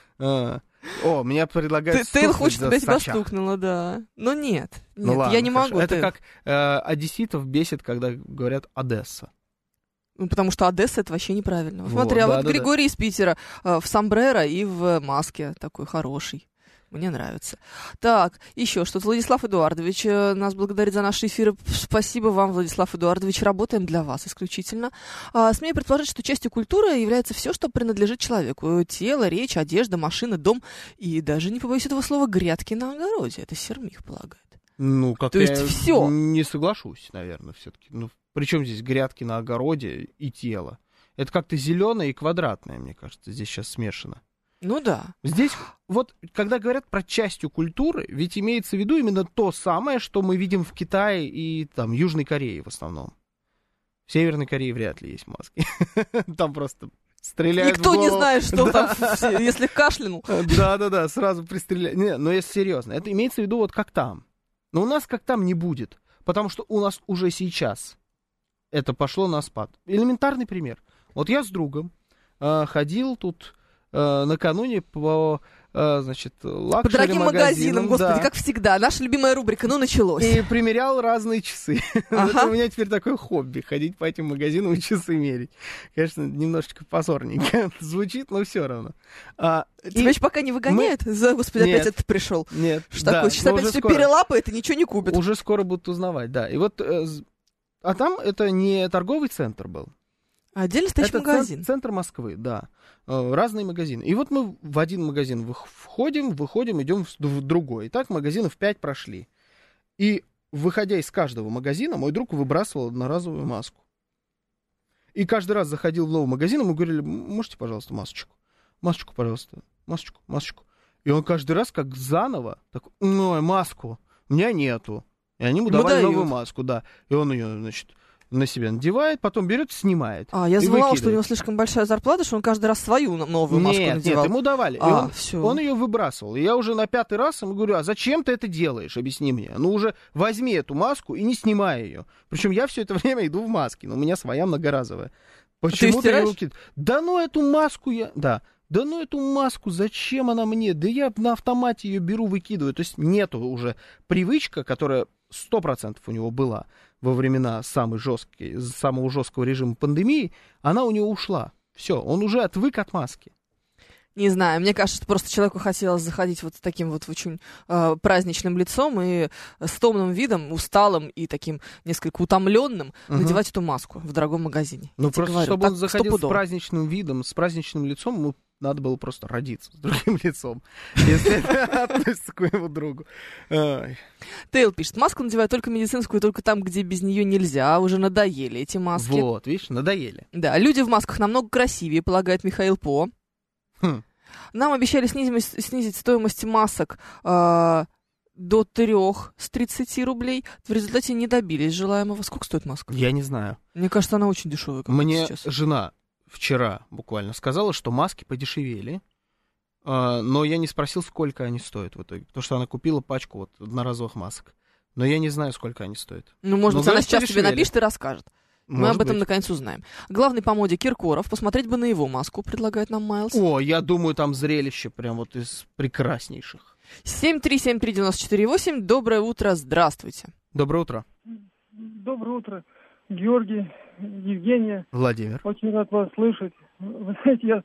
Меня предлагают Тейл хочет, чтобы я тебя стукнула, да. Но нет, ладно, я не могу. Это как одесситов бесит, когда говорят Одесса. Ну, потому что Одесса — это вообще неправильно. Смотри, а вот Григорий из Питера в сомбреро и в маске такой хороший. Мне нравится. Так, еще что-то. Владислав Эдуардович нас благодарит за наши эфиры. Спасибо вам, Владислав Эдуардович. Работаем для вас исключительно. Смею предположить, что частью культуры является все, что принадлежит человеку. Тело, речь, одежда, машина, дом и даже, не побоюсь этого слова, грядки на огороде. Это Сермих полагает. Ну, как то есть все. Не соглашусь, наверное, все-таки. Причем здесь грядки на огороде и тело? Это как-то зеленое и квадратное, мне кажется, здесь сейчас смешано. Ну да. Здесь вот, когда говорят про частью культуры, ведь имеется в виду именно то самое, что мы видим в Китае и там Южной Корее в основном. В Северной Корее вряд ли есть маски. Там просто Стреляют Никто в голову. не знает, что там, если кашлянул. Да, сразу пристреляют. Не, но если серьезно, это имеется в виду вот как там. Но у нас как там не будет, потому что у нас уже сейчас это пошло на спад. Элементарный пример. Вот я с другом ходил тут накануне по, значит, лакшери-магазинам. По дорогим магазинам, господи, да. как всегда. Наша любимая рубрика, ну, началось. И примерял разные часы. Ага. Вот у меня теперь такое хобби, ходить по этим магазинам и часы мерить. Конечно, немножечко позорненько звучит, но все равно. Тебя еще пока не выгоняют? Господи, Нет. опять это пришел. Нет, Что да, такое? Сейчас но опять уже все скоро. перелапает и ничего не купит. Уже скоро будут узнавать, да. И вот, а там это не торговый центр был. Отдельно стоящий Это магазин. центр Москвы, да. Разные магазины. И вот мы в один магазин входим, выходим, идем в другой. И так магазинов 5 прошли. И, выходя из каждого магазина, мой друг выбрасывал одноразовую маску. И каждый раз заходил в новый магазин, и мы говорили: можете, пожалуйста, масочку? Масочку, пожалуйста. Масочку. И он каждый раз как заново, так, маску, у меня нету. И они ему давали новую маску, да. И он ее, значит, на себя надевает, потом берет, снимает. Я забывала, что у него слишком большая зарплата, что он каждый раз свою новую маску надевал. Нет, ему давали. И он ее выбрасывал. И я уже на 5-й раз ему говорю: а зачем ты это делаешь? Объясни мне. Ну уже возьми эту маску и не снимай ее. Причем я все это время иду в маске, но у меня своя многоразовая. Почему ты ее выкидываешь? Да ну эту маску зачем она мне? Да я на автомате ее беру, выкидываю. То есть нету уже привычка, которая 100% у него была во времена самого жесткого режима пандемии, она у него ушла. Все, он уже отвык от маски. Не знаю, мне кажется, что просто человеку хотелось заходить вот с таким вот очень праздничным лицом и с томным видом, усталым и таким несколько утомленным надевать эту маску в дорогом магазине. Ну просто, чтобы он заходил с праздничным видом, с праздничным лицом, ему надо было просто родиться с другим лицом, если это относится к моему другу. Тейл пишет: маску надеваю только медицинскую, только там, где без нее нельзя. Уже надоели эти маски. Вот, видишь, надоели. Да, люди в масках намного красивее, полагает Михаил По. Нам обещали снизить стоимость масок до 3 с 30 рублей. В результате не добились желаемого. Сколько стоит маска? Я не знаю. Мне кажется, она очень дешевая. Мне сейчас. Жена вчера буквально сказала, что маски подешевели, но я не спросил, сколько они стоят в итоге, потому что она купила пачку вот одноразовых масок. Но я не знаю, сколько они стоят. Ну, может быть, она сейчас тебе напишет и расскажет. Мы Может об этом быть. наконец узнаем. Главный по моде Киркоров. Посмотреть бы на его маску, предлагает нам Майлз. О, я думаю, там зрелище прям вот из прекраснейших. 7373948. Доброе утро, здравствуйте. Доброе утро. Доброе утро, Георгий, Евгения. Владимир. Очень рад вас слышать. Вы знаете, я,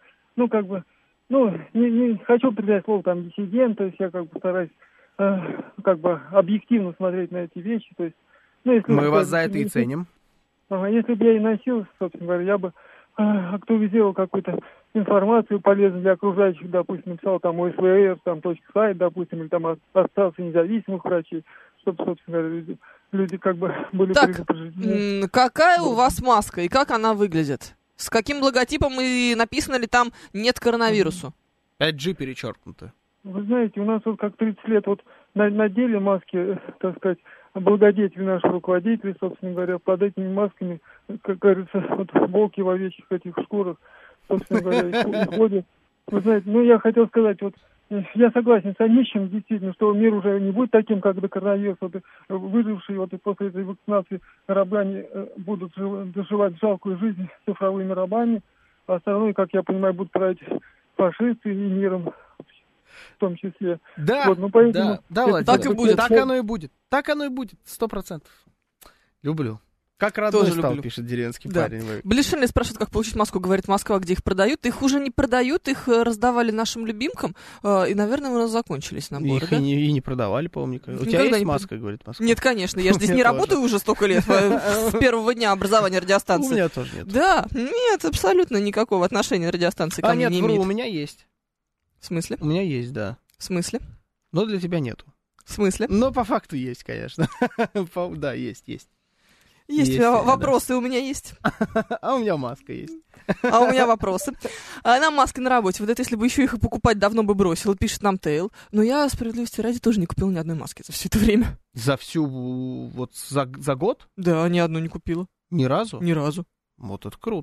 не хочу придать слово там диссидент, то есть я стараюсь объективно смотреть на эти вещи. То есть, если мы вас за это и ценим. Если бы я и носил, собственно говоря, я бы актуализировал какую-то информацию полезную для окружающих, допустим, написал там ОСВР, там .сайт, допустим, или там Ассоциация независимых врачей, чтобы, собственно говоря, люди были предупреждены. Какая у вас маска и как она выглядит? С каким логотипом и написано ли там «нет коронавирусу»? 5G перечеркнуто. Вы знаете, у нас вот как 30 лет вот на деле маски, так сказать, благодетели наших руководителей, собственно говоря, под этими масками, как говорится, вот волки в овечьих этих шкурах, собственно говоря, и ходят. Вы знаете, я хотел сказать, вот я согласен с Онищем, действительно, что мир уже не будет таким, как до коронавируса. Вот, выжившие вот и после этой вакцинации рабляне будут доживать жалкую жизнь цифровыми рабами, а остальное, как я понимаю, будут править фашисты и миром в том числе. Да, вот, поэтому да, Владимир, так и будет. Так оно и будет. Так оно и будет, 100%. Люблю. Как родной тоже стал, люблю. пишет деревенский Да. парень. Блишельный спрашивает, как получить маску, говорит Москва, где их продают. Их уже не продают, их раздавали нашим любимкам, и, наверное, у нас закончились наборы, Их да? и не продавали, по-моему, никогда. У тебя Никогда есть не маска, говорит Москва? Нет, конечно, я же здесь У не меня работаю уже столько лет, с первого дня образования У радиостанции. меня тоже нет. Да, нет, абсолютно никакого отношения радиостанции ко мне нет, не вру, имеет. у меня есть. В смысле? У меня есть, да. В смысле? Но для тебя нету. В смысле? Но по факту есть, конечно. Да, есть. Есть вопросы, у меня есть. А у меня маска есть. А у меня вопросы. Нам маски на работе. Вот это если бы еще их и покупать, давно бы бросил, пишет нам Тейл. Но я, справедливости ради, тоже не купила ни одной маски за все это время. За за год? Да, ни одну не купила. Ни разу? Ни разу. Вот это круто.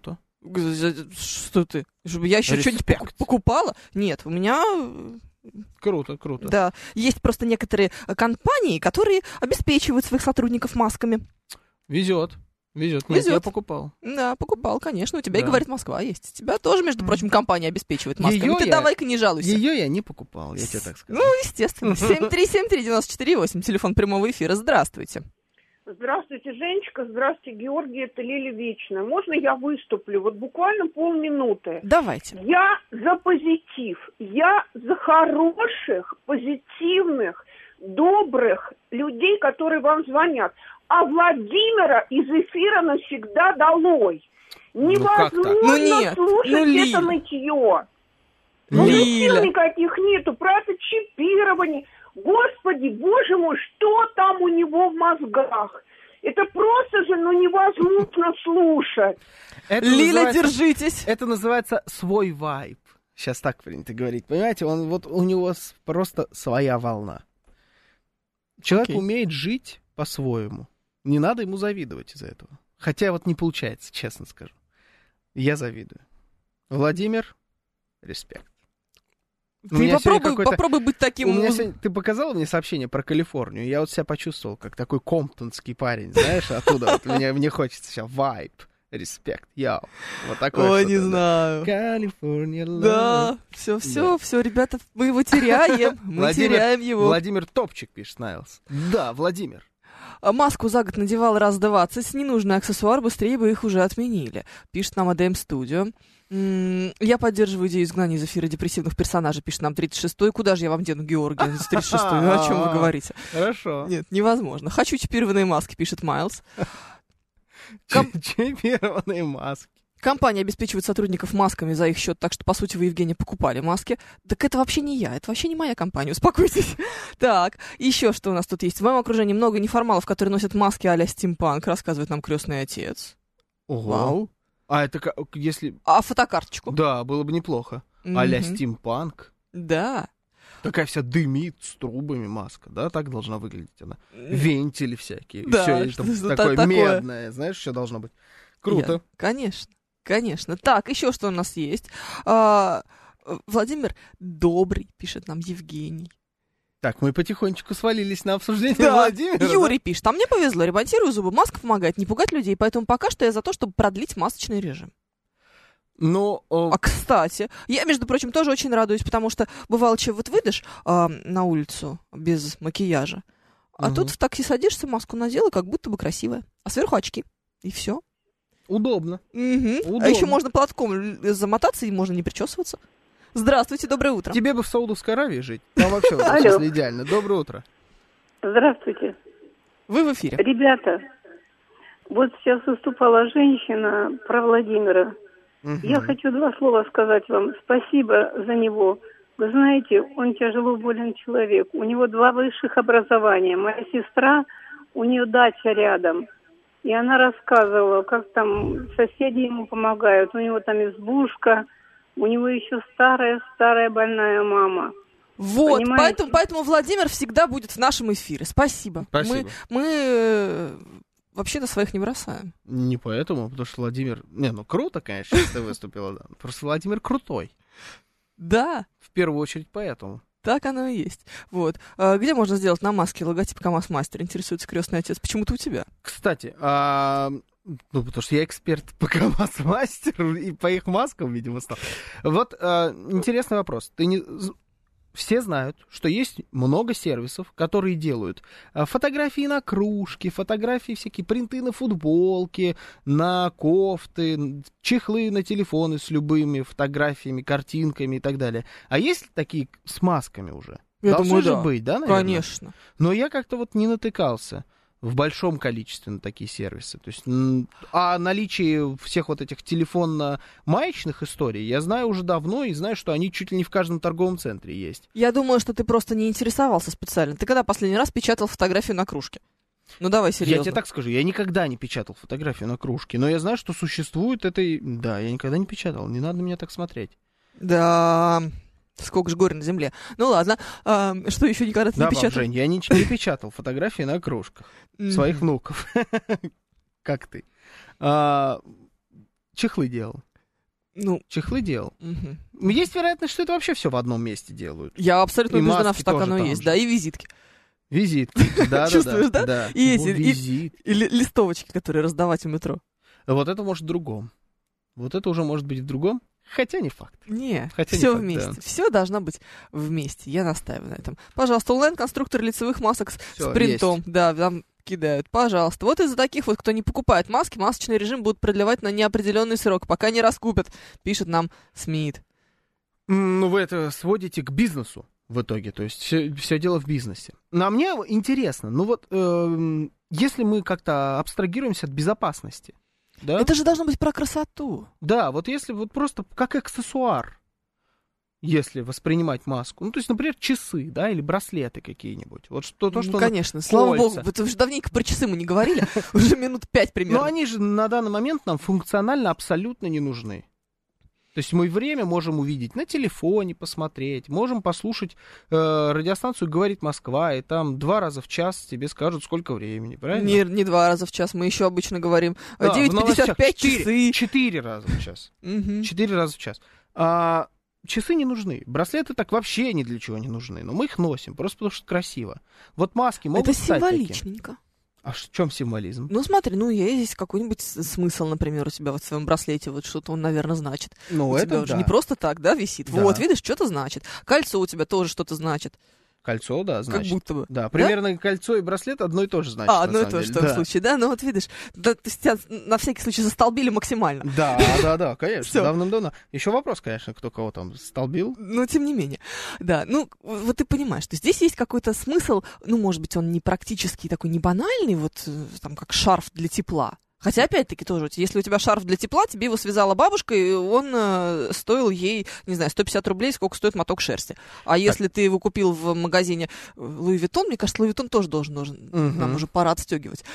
Что ты? Чтобы я еще что-нибудь покупала? Нет, у меня... Круто, круто. Да. Есть просто некоторые компании, которые обеспечивают своих сотрудников масками. Везет. Нет, я покупал. Да, покупал, конечно. У тебя и «Говорит Москва» есть. Тебя тоже, между прочим, компания обеспечивает масками. Ты давай-ка не жалуйся. Ее я не покупал, я тебе так скажу. Ну, естественно. 7373948, телефон прямого эфира. Здравствуйте. Здравствуйте, Женечка. Здравствуйте, Георгий. Это Лиля Вечная. Можно я выступлю? Вот буквально полминуты. Давайте. Я за позитив. Я за хороших, позитивных, добрых людей, которые вам звонят. А Владимира из эфира навсегда долой. Невозможно слушать это нытье. Нытье никаких нету. Про это чипирование. Господи, боже мой, что там у него в мозгах? Это просто же, невозможно слушать. Лиля, держитесь. Это называется свой вайб. Сейчас так принято говорить. Понимаете, у него просто своя волна. Человек умеет жить по-своему. Не надо ему завидовать из-за этого. Хотя не получается, честно скажу. Я завидую. Владимир, респект. Попробуй быть таким. Ты показала мне сообщение про Калифорнию. Я себя почувствовал, как такой комптонский парень, знаешь, оттуда. Мне хочется сейчас вайб, респект, яу. Вот такой. Ой, не знаю. Калифорния. Да, все, ребята, мы его теряем. Мы теряем его. Владимир Топчик пишет, Найлс. Да, Владимир. Маску за год надевал раз 20. Ненужный аксессуар, быстрее бы их уже отменили. Пишет нам АДМ Студио. Я поддерживаю идею изгнания из эфира депрессивных персонажей, пишет нам 36-й. Куда же я вам дену Георгия с 36-й? О чем вы говорите? Хорошо. Нет, невозможно. Хочу чипированные маски, пишет Майлз. Чипированные маски. Компания обеспечивает сотрудников масками за их счет, так что, по сути, вы, Евгений, покупали маски. Так это вообще не я, это вообще не моя компания, успокойтесь. Так, еще что у нас тут есть? В моем окружении много неформалов, которые носят маски а-ля стимпанк, рассказывает нам крестный отец. Ого. Вау. А это если... А фотокарточку? Да, было бы неплохо. А-ля стимпанк. Да. Такая вся дымит с трубами маска, да? Так должна выглядеть она. Вентили всякие. Да, все такое медное, знаешь, все должно быть. Круто. Конечно. Так, еще что у нас есть? Владимир Добрый, пишет нам Евгений. Так, мы потихонечку свалились на обсуждение Владимира. Юрий пишет, а мне повезло, ремонтирую зубы, маска помогает не пугать людей, поэтому пока что я за то, чтобы продлить масочный режим. А кстати, я, между прочим, тоже очень радуюсь, потому что бывало, что выйдешь на улицу без макияжа, а тут в такси садишься, маску надела, как будто бы красивая, а сверху очки, и все. Удобно. А еще можно платком замотаться, и можно не причесываться. Здравствуйте, доброе утро. Тебе бы в Саудовской Аравии жить. Там вообще сейчас идеально. Доброе утро. Здравствуйте. Вы в эфире. Ребята, вот сейчас выступала женщина про Владимира. Я хочу 2 слова сказать вам. Спасибо за него. Вы знаете, он тяжело болен человек. У него 2 высших образования. Моя сестра, у нее дача рядом. И она рассказывала, как там соседи ему помогают. У него там избушка, у него еще старая больная мама. Вот, поэтому Владимир всегда будет в нашем эфире. Спасибо. Мы вообще-то своих не бросаем. Не поэтому, потому что Владимир... круто, конечно, что ты выступила. Да. Просто Владимир крутой. Да. В первую очередь поэтому. Так оно и есть. Вот. Где можно сделать на маске логотип КамАЗ-мастер? Интересуется крестный отец. Почему-то у тебя. Кстати, потому что я эксперт по КамАЗ-мастеру и по их маскам, видимо, стал. Вот интересный вопрос. Все знают, что есть много сервисов, которые делают фотографии на кружке, фотографии всякие, принты на футболки, на кофты, чехлы на телефоны с любыми фотографиями, картинками и так далее. А есть ли такие с масками уже? Должны же быть, да, наверное? Конечно. Но я как-то не натыкался в большом количестве на такие сервисы. То есть о наличии всех этих телефонно-маечных историй я знаю уже давно и знаю, что они чуть ли не в каждом торговом центре есть. Я думаю, что ты просто не интересовался специально. Ты когда последний раз печатал фотографию на кружке? Давай серьезно. Я тебе так скажу, я никогда не печатал фотографию на кружке, но я знаю, что существует это... Да, я никогда не печатал, не надо на меня так смотреть. Да... Сколько же горя на земле. Ну ладно, что еще никогда ты не печатал? Да, Жень, я не печатал фотографии на кружках своих внуков. Как ты? Чехлы делал. чехлы делал. Угу. Есть вероятность, что это вообще все в одном месте делают. Я абсолютно И убеждена, маски что так тоже оно и там есть. же. Да, и визитки. Визитки, да. Чувствуешь, да? Да. И Вот эти, визит. и листовочки, которые раздавать в метро. Вот это может в другом. Вот это уже может быть в другом, хотя не факт. Не, Хотя не все факт, вместе. да. Все должно быть вместе. Я настаиваю на этом. Пожалуйста, онлайн-конструктор лицевых масок Всё, с принтом. есть. Да, там кидают. Пожалуйста. Вот из-за таких вот, кто не покупает маски, масочный режим будут продлевать на неопределенный срок, пока не раскупят, пишет нам СМИ. Ну, вы это сводите к бизнесу в итоге, то есть все дело в бизнесе. Но мне интересно, ну вот, если мы как-то абстрагируемся от безопасности, да? Это же должно быть про красоту. Да, вот если вот просто как аксессуар, если воспринимать маску, ну, то есть, например, часы, да, или браслеты какие-нибудь. Вот что, то, что конечно, слава кольца. богу, это уже давненько про часы мы не говорили, уже минут 5 примерно. Но они же на данный момент нам функционально абсолютно не нужны. То есть мы время можем увидеть на телефоне, посмотреть, можем послушать радиостанцию «Говорит Москва», и там 2 раза в час тебе скажут, сколько времени, правильно? Не 2 раза в час, мы еще обычно говорим Да, 9:55 часы. 4 раза в час. Мгм. 4 раза в час. А часы не нужны. Браслеты так вообще ни для чего не нужны. Но мы их носим, просто потому что красиво. Вот маски могут Это стать таким. символичненько. А в чем символизм? Ну смотри, есть какой-нибудь смысл, например, у тебя вот в своем браслете, вот что-то он, наверное, значит. Ну, У это тебя уже да. не просто так, да, висит. Да. Вот, видишь, что-то значит. Кольцо у тебя тоже что-то значит. Кольцо, да, значит. Как будто бы. Да, примерно кольцо и браслет одно и то же значит. А, одно на и то самом же в деле. том Да. случае, да? Ну вот видишь, да, то есть тебя на всякий случай застолбили максимально. Да, конечно, Всё. давным-давно. Еще вопрос, конечно, кто кого там столбил. Но тем не менее, да, вот ты понимаешь, что здесь есть какой-то смысл, может быть, он не практический, такой не банальный, вот там как шарф для тепла. Хотя, опять-таки, тоже, если у тебя шарф для тепла, тебе его связала бабушка, и он стоил ей, не знаю, 150 рублей, сколько стоит моток шерсти. А если ты его купил в магазине Луи Виттон, мне кажется, Луи Виттон тоже нужен, нам уже пора отстегивать.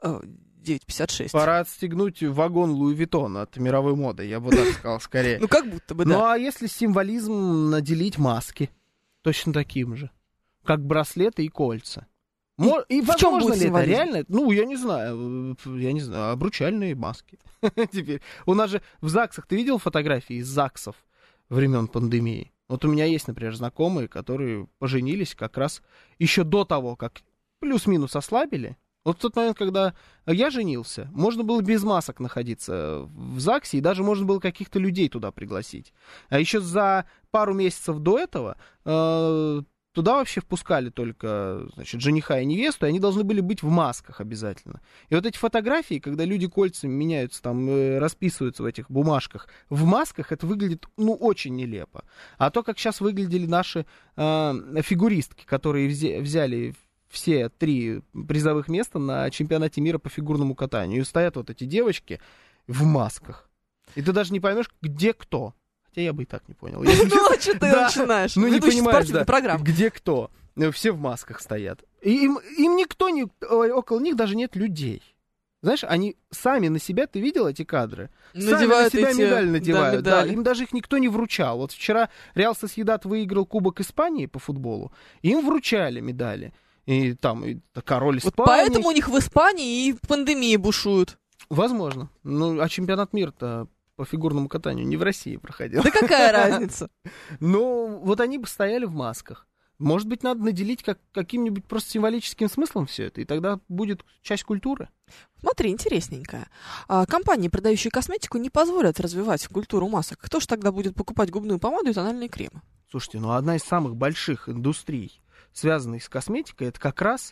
9,56. Пора отстегнуть вагон Луи Виттон от мировой моды, я бы так сказал, скорее. Ну, как будто бы, да. Ну, а если символизм наделить маски точно таким же, как браслеты и кольца? И в чем возможно будет ли это символизм? реально? Ну, я не знаю, обручальные маски. Теперь. У нас же в ЗАГСах, ты видел фотографии из ЗАГСов времен пандемии? Вот у меня есть, например, знакомые, которые поженились как раз еще до того, как плюс-минус ослабили. Вот в тот момент, когда я женился, можно было без масок находиться в ЗАГСе, и даже можно было каких-то людей туда пригласить. А еще за пару месяцев до этого туда вообще впускали только, значит, жениха и невесту, и они должны были быть в масках обязательно. И вот эти фотографии, когда люди кольцами меняются, там, расписываются в этих бумажках, в масках, это выглядит, очень нелепо. А то, как сейчас выглядели наши фигуристки, которые взяли все 3 призовых места на чемпионате мира по фигурному катанию. И стоят вот эти девочки в масках. И ты даже не поймешь, где кто. Хотя я бы и так не понял. Ну, а что ты начинаешь? Ну, не Ведущий понимаешь, спортивной программы. где кто. Все в масках стоят. И им никто около них даже нет людей. Знаешь, они сами на себя, ты видел эти кадры? Надевают сами на себя эти, медаль надевают. да, Да, медали. им даже их никто не вручал. Вот вчера Реал Сосьедад выиграл Кубок Испании по футболу, и им вручали медали. И там и король Испании. Вот поэтому у них в Испании и пандемии бушуют. Возможно. А чемпионат мира-то по фигурному катанию не в России проходил. Да какая разница? Ну, вот они бы стояли в масках. Может быть, надо наделить каким-нибудь просто символическим смыслом все это, и тогда будет часть культуры. Смотри, интересненькое. Компании, продающие косметику, не позволят развивать культуру масок. Кто ж тогда будет покупать губную помаду и тональные кремы? Слушайте, одна из самых больших индустрий, связанных с косметикой, это как раз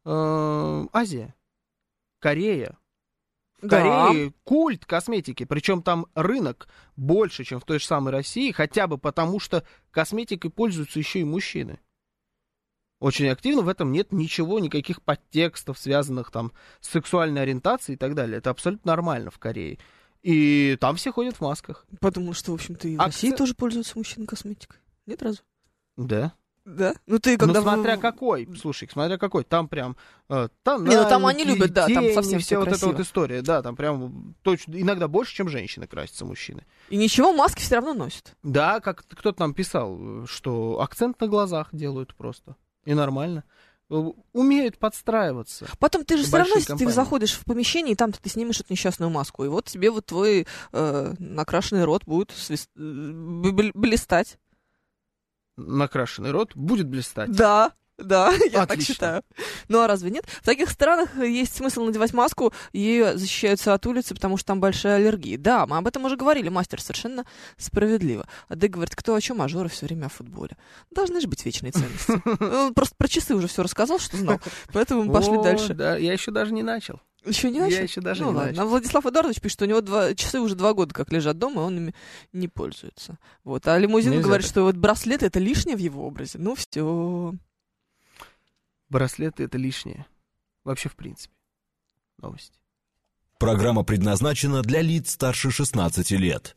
Азия, Корея. В Корее культ косметики, причем там рынок больше, чем в той же самой России, хотя бы потому, что косметикой пользуются еще и мужчины. Очень активно, в этом нет ничего, никаких подтекстов, связанных там с сексуальной ориентацией и так далее. Это абсолютно нормально в Корее. И там все ходят в масках. Потому что, в общем-то, и в России тоже пользуются мужчины косметикой. Нет разве? Да. Да? Ты когда... смотря какой, слушай, смотря какой, там прям тональники, там они любят, да, там совсем все вот красиво. эта вот история, да, там прям точно, иногда больше, чем женщины красятся, мужчины. И ничего, маски все равно носят. Да, как кто-то нам писал, что акцент на глазах делают просто, и нормально. умеют подстраиваться. Потом ты же все равно, если компании. ты заходишь в помещение, и там ты снимешь эту несчастную маску, и вот тебе вот твой накрашенный рот будет блистать. Накрашенный рот будет блистать. Да, я так Отлично. считаю. Ну а разве нет? В таких странах есть смысл надевать маску, и защищаются от улицы, потому что там большая аллергия. Да, мы об этом уже говорили, мастер, совершенно справедливо. А Дэй говорит, кто о чем, а Жора все время о футболе. Должны же быть вечные ценности. Он просто про часы уже все рассказал, что знал, поэтому мы пошли дальше. Да, я еще даже не начал. Еще не начал? Я еще даже ну, не ладно. начал. А Владислав Эдуардович пишет, что у него часы уже 2 года как лежат дома, и он ими не пользуется. Вот. А Лимузин Нельзя говорит, так. что вот браслет это лишнее в его образе. Ну все. Браслеты — это лишнее. Вообще, в принципе. Новости. Программа предназначена для лиц старше 16 лет.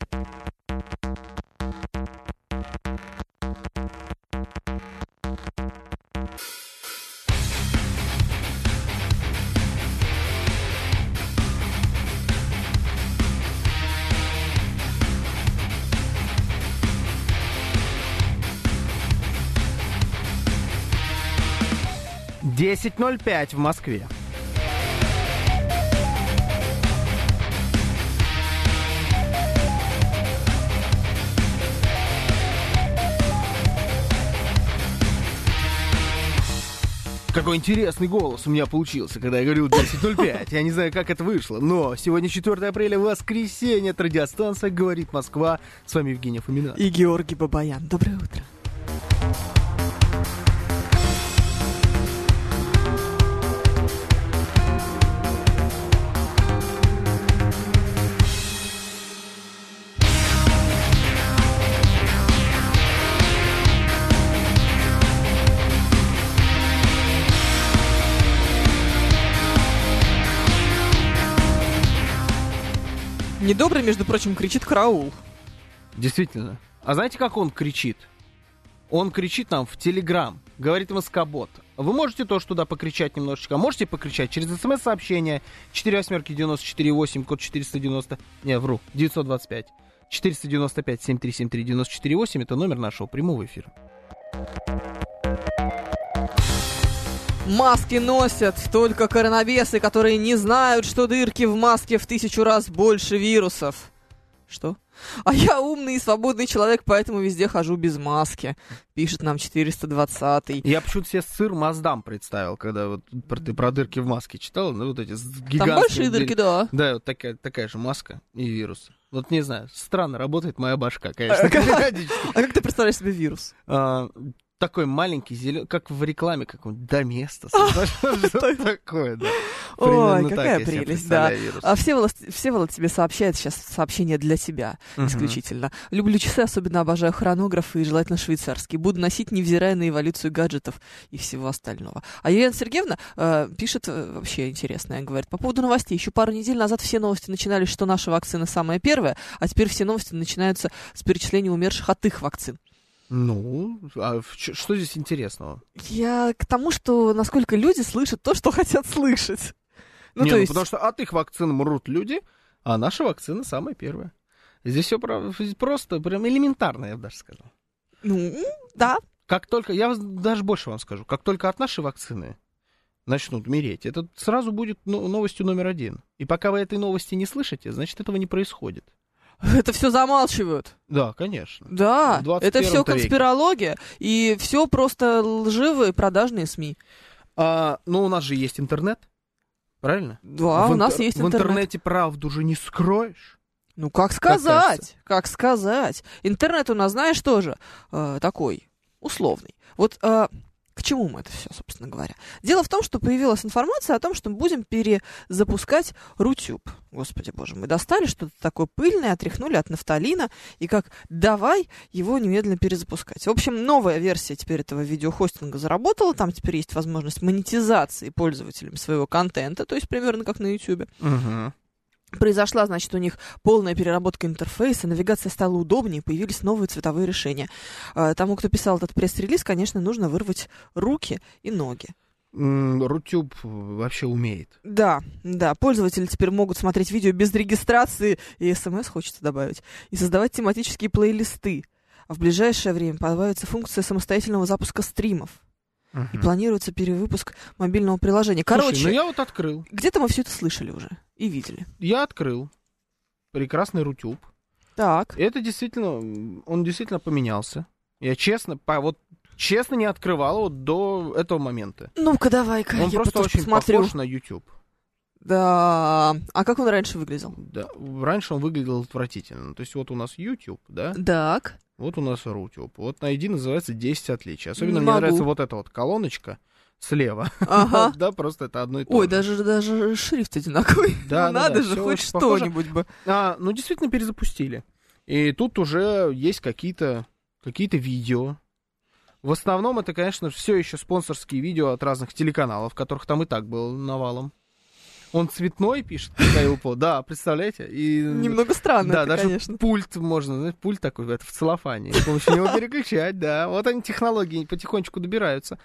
— 10:05 в Москве. Какой интересный голос у меня получился, когда я говорил 10:05. Я не знаю, как это вышло, но сегодня 4 апреля, воскресенье, от радиостанция «Говорит Москва». С вами Евгений Фомина. И Георгий Бабаян. Доброе утро. Недобрый, между прочим, кричит караул. Действительно. А знаете, как он кричит? Он кричит нам в Телеграм. Говорит МСК-бот. Вы можете тоже туда покричать немножечко. Можете покричать через СМС-сообщение 48948, код 490... Не, вру. 925. 495-7373-94-8. Это номер нашего прямого эфира. Маски носят только коронавесы, которые не знают, что дырки в маске в 1000 раз больше вирусов. Что? А я умный и свободный человек, поэтому везде хожу без маски, пишет нам 420-й. Я почему-то себе сыр Маздам представил, когда вот ты про дырки в маске читал. Ну, вот эти гигантские... Там большие дырки, да. Да, вот такая же маска и вирус. Вот не знаю, странно работает моя башка, конечно. А как ты представляешь себе вирус? Такой маленький, зеленый, как в рекламе каком-нибудь Доместос. Что такое, да. Ой, какая прелесть, да. А Всеволод тебе сообщает сейчас сообщение для тебя исключительно. Люблю часы, особенно обожаю хронографы и желательно швейцарские. Буду носить, невзирая на эволюцию гаджетов и всего остального. А Елена Сергеевна пишет вообще интересное, говорит, по поводу новостей. Еще пару недель назад все новости начинались, что наша вакцина самая первая, а теперь все новости начинаются с перечисления умерших от их вакцин. Ну, а что здесь интересного? Я к тому, что насколько люди слышат то, что хотят слышать. Ну, то есть... потому что от их вакцин мрут люди, а наша вакцина самая первая. Здесь все просто, прям элементарно, я бы даже сказал. Ну, да. Как только, я даже больше вам скажу, как только от нашей вакцины начнут умереть, это сразу будет новостью номер 1. И пока вы этой новости не слышите, значит, этого не происходит. Это все замалчивают. Да, конечно. Да, это все конспирология. И все просто лживые продажные СМИ. Ну, у нас же есть интернет. Правильно? Да, у нас есть интернет. В интернете правду же не скроешь. Ну, как сказать? Как сказать? Интернет у нас, знаешь, тоже такой условный. Вот к чему мы это все, собственно говоря? Дело в том, что появилась информация о том, что мы будем перезапускать Рутюб. Господи боже, мы достали что-то такое пыльное, отряхнули от нафталина, и как давай его немедленно перезапускать. В общем, новая версия теперь этого видеохостинга заработала, там теперь есть возможность монетизации пользователям своего контента, то есть примерно как на Ютубе. Угу. Произошла, значит, у них полная переработка интерфейса, навигация стала удобнее, появились новые цветовые решения. Тому, кто писал этот пресс-релиз, конечно, нужно вырвать руки и ноги. Рутюб вообще умеет. Да, пользователи теперь могут смотреть видео без регистрации, и СМС хочется добавить, и создавать тематические плейлисты. А в ближайшее время появится функция самостоятельного запуска стримов. И планируется перевыпуск мобильного приложения. Короче, Слушай, я вот открыл. Где-то мы все это слышали уже и видели. Я открыл прекрасный Рутюб. Так. Это действительно, он действительно поменялся. Я честно не открывал его до этого момента. Ну-ка, давай-ка, он я просто очень посмотрю. похож на YouTube. Да. А как он раньше выглядел? Да, раньше он выглядел отвратительно. То есть вот у нас YouTube, да? Так. Вот у нас Рутюб. Вот найди, называется 10 отличий. Особенно Не мне могу. нравится вот эта вот колоночка слева. Ага. Да, просто это одно и то Ой, же. даже шрифт одинаковый. Да, ну, да, надо да, же, всё хоть очень похоже. что-нибудь бы. Ну, действительно перезапустили. И тут уже есть какие-то видео. В основном это, конечно, все еще спонсорские видео от разных телеканалов, которых там и так было навалом. Он цветной, пишет Михаил По. Да, представляете? И... Немного странно, да, это, даже конечно. пульт можно, знаете, пульт такой в целлофане. С помощью него переключать, да. Вот они, технологии, потихонечку добираются.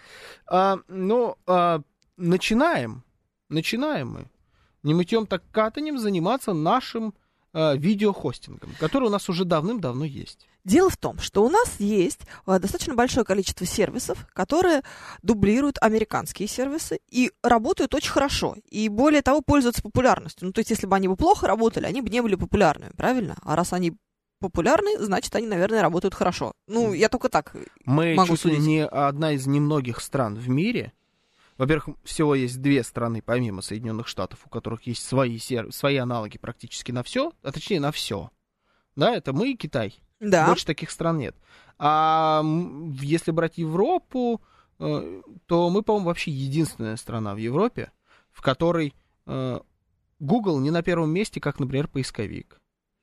Начинаем мы. Не мытьем, так катанем заниматься нашим видеохостингом, который у нас уже давным-давно есть. Дело в том, что у нас есть достаточно большое количество сервисов, которые дублируют американские сервисы и работают очень хорошо. И более того, пользуются популярностью. Ну, то есть, если бы они бы плохо работали, они бы не были популярными, правильно? А раз они популярны, значит, они, наверное, работают хорошо. Ну, я только так Мы могу чуть ли судить. не одна из немногих стран в мире. Во-первых, всего есть 2 страны, помимо Соединенных Штатов, у которых есть свои аналоги практически на все, а точнее на все. Да, это мы и Китай. Да. Больше таких стран нет. А если брать Европу, то мы, по-моему, вообще единственная страна в Европе, в которой Google не на первом месте, как, например, поисковик.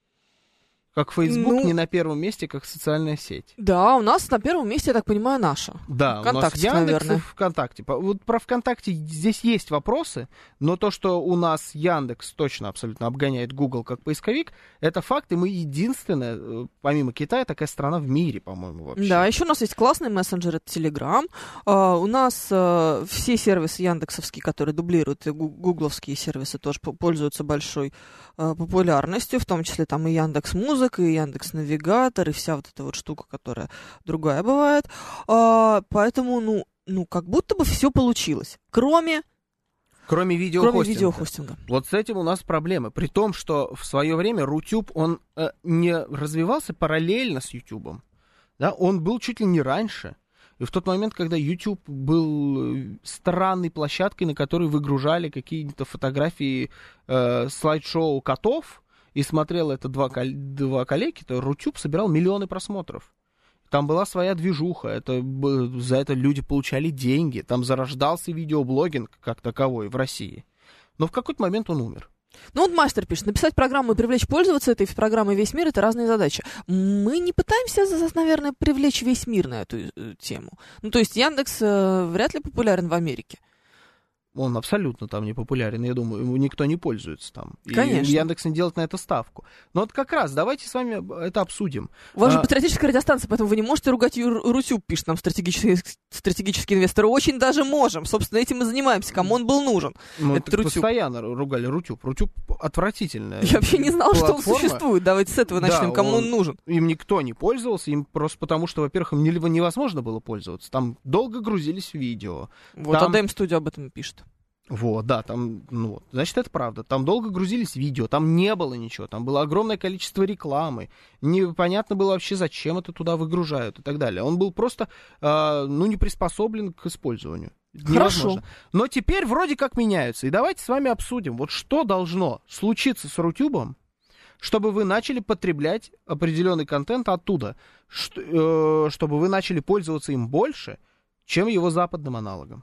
Как Facebook не на первом месте, как социальная сеть. Да, у нас на первом месте, я так понимаю, наша. Да, ВКонтакте, у нас Яндекс наверное. и ВКонтакте. Вот про ВКонтакте здесь есть вопросы, но то, что у нас Яндекс точно абсолютно обгоняет Google как поисковик, это факт, и мы единственная, помимо Китая, такая страна в мире, по-моему, вообще. Да, еще у нас есть классный мессенджер, это Telegram. У нас все сервисы яндексовские, которые дублируют, и гугловские сервисы тоже пользуются большой популярностью, в том числе там и Яндекс.Музыка, и Яндекс.Навигатор, и вся вот эта вот штука, которая другая бывает. Поэтому, как будто бы все получилось, кроме видеохостинга. Вот с этим у нас проблемы. При том, что в свое время Рутюб, он не развивался параллельно с Ютубом. Да? Он был чуть ли не раньше. И в тот момент, когда YouTube был странной площадкой, на которой выгружали какие-то фотографии слайд-шоу котов, и смотрел это два коллеги, то Рутюб собирал миллионы просмотров. Там была своя движуха, за это люди получали деньги, там зарождался видеоблогинг как таковой в России. Но в какой-то момент он умер. Ну вот мастер пишет, написать программу и привлечь пользоваться этой программой весь мир — это разные задачи. Мы не пытаемся, наверное, привлечь весь мир на эту тему. Ну то есть Яндекс вряд ли популярен в Америке. Он абсолютно там не популярен, я думаю, никто не пользуется там. Конечно. И Яндекс не делает на это ставку. Но вот как раз, давайте с вами это обсудим. У вас же патриотическая радиостанция, поэтому вы не можете ругать Рутюб, пишет нам стратегический инвестор. Очень даже можем. Собственно, этим и занимаемся. Кому он был нужен? Мы это Рутюб. Постоянно ругали Рутюб. Рутюб отвратительная. Я вообще не знал, платформа. что он существует. Давайте с этого начнем. Кому он нужен? Им никто не пользовался, им просто потому, что, во-первых, им невозможно было пользоваться. Там долго грузились видео. Вот ADM Studio об этом пишет. Вот, да, там, значит, это правда. Там долго грузились видео, там не было ничего, там было огромное количество рекламы. Непонятно было вообще, зачем это туда выгружают и так далее. Он был просто, не приспособлен к использованию. Невозможно. Хорошо. Но теперь вроде как меняются. И давайте с вами обсудим, вот что должно случиться с Рутюбом, чтобы вы начали потреблять определенный контент оттуда, чтобы вы начали пользоваться им больше, чем его западным аналогом.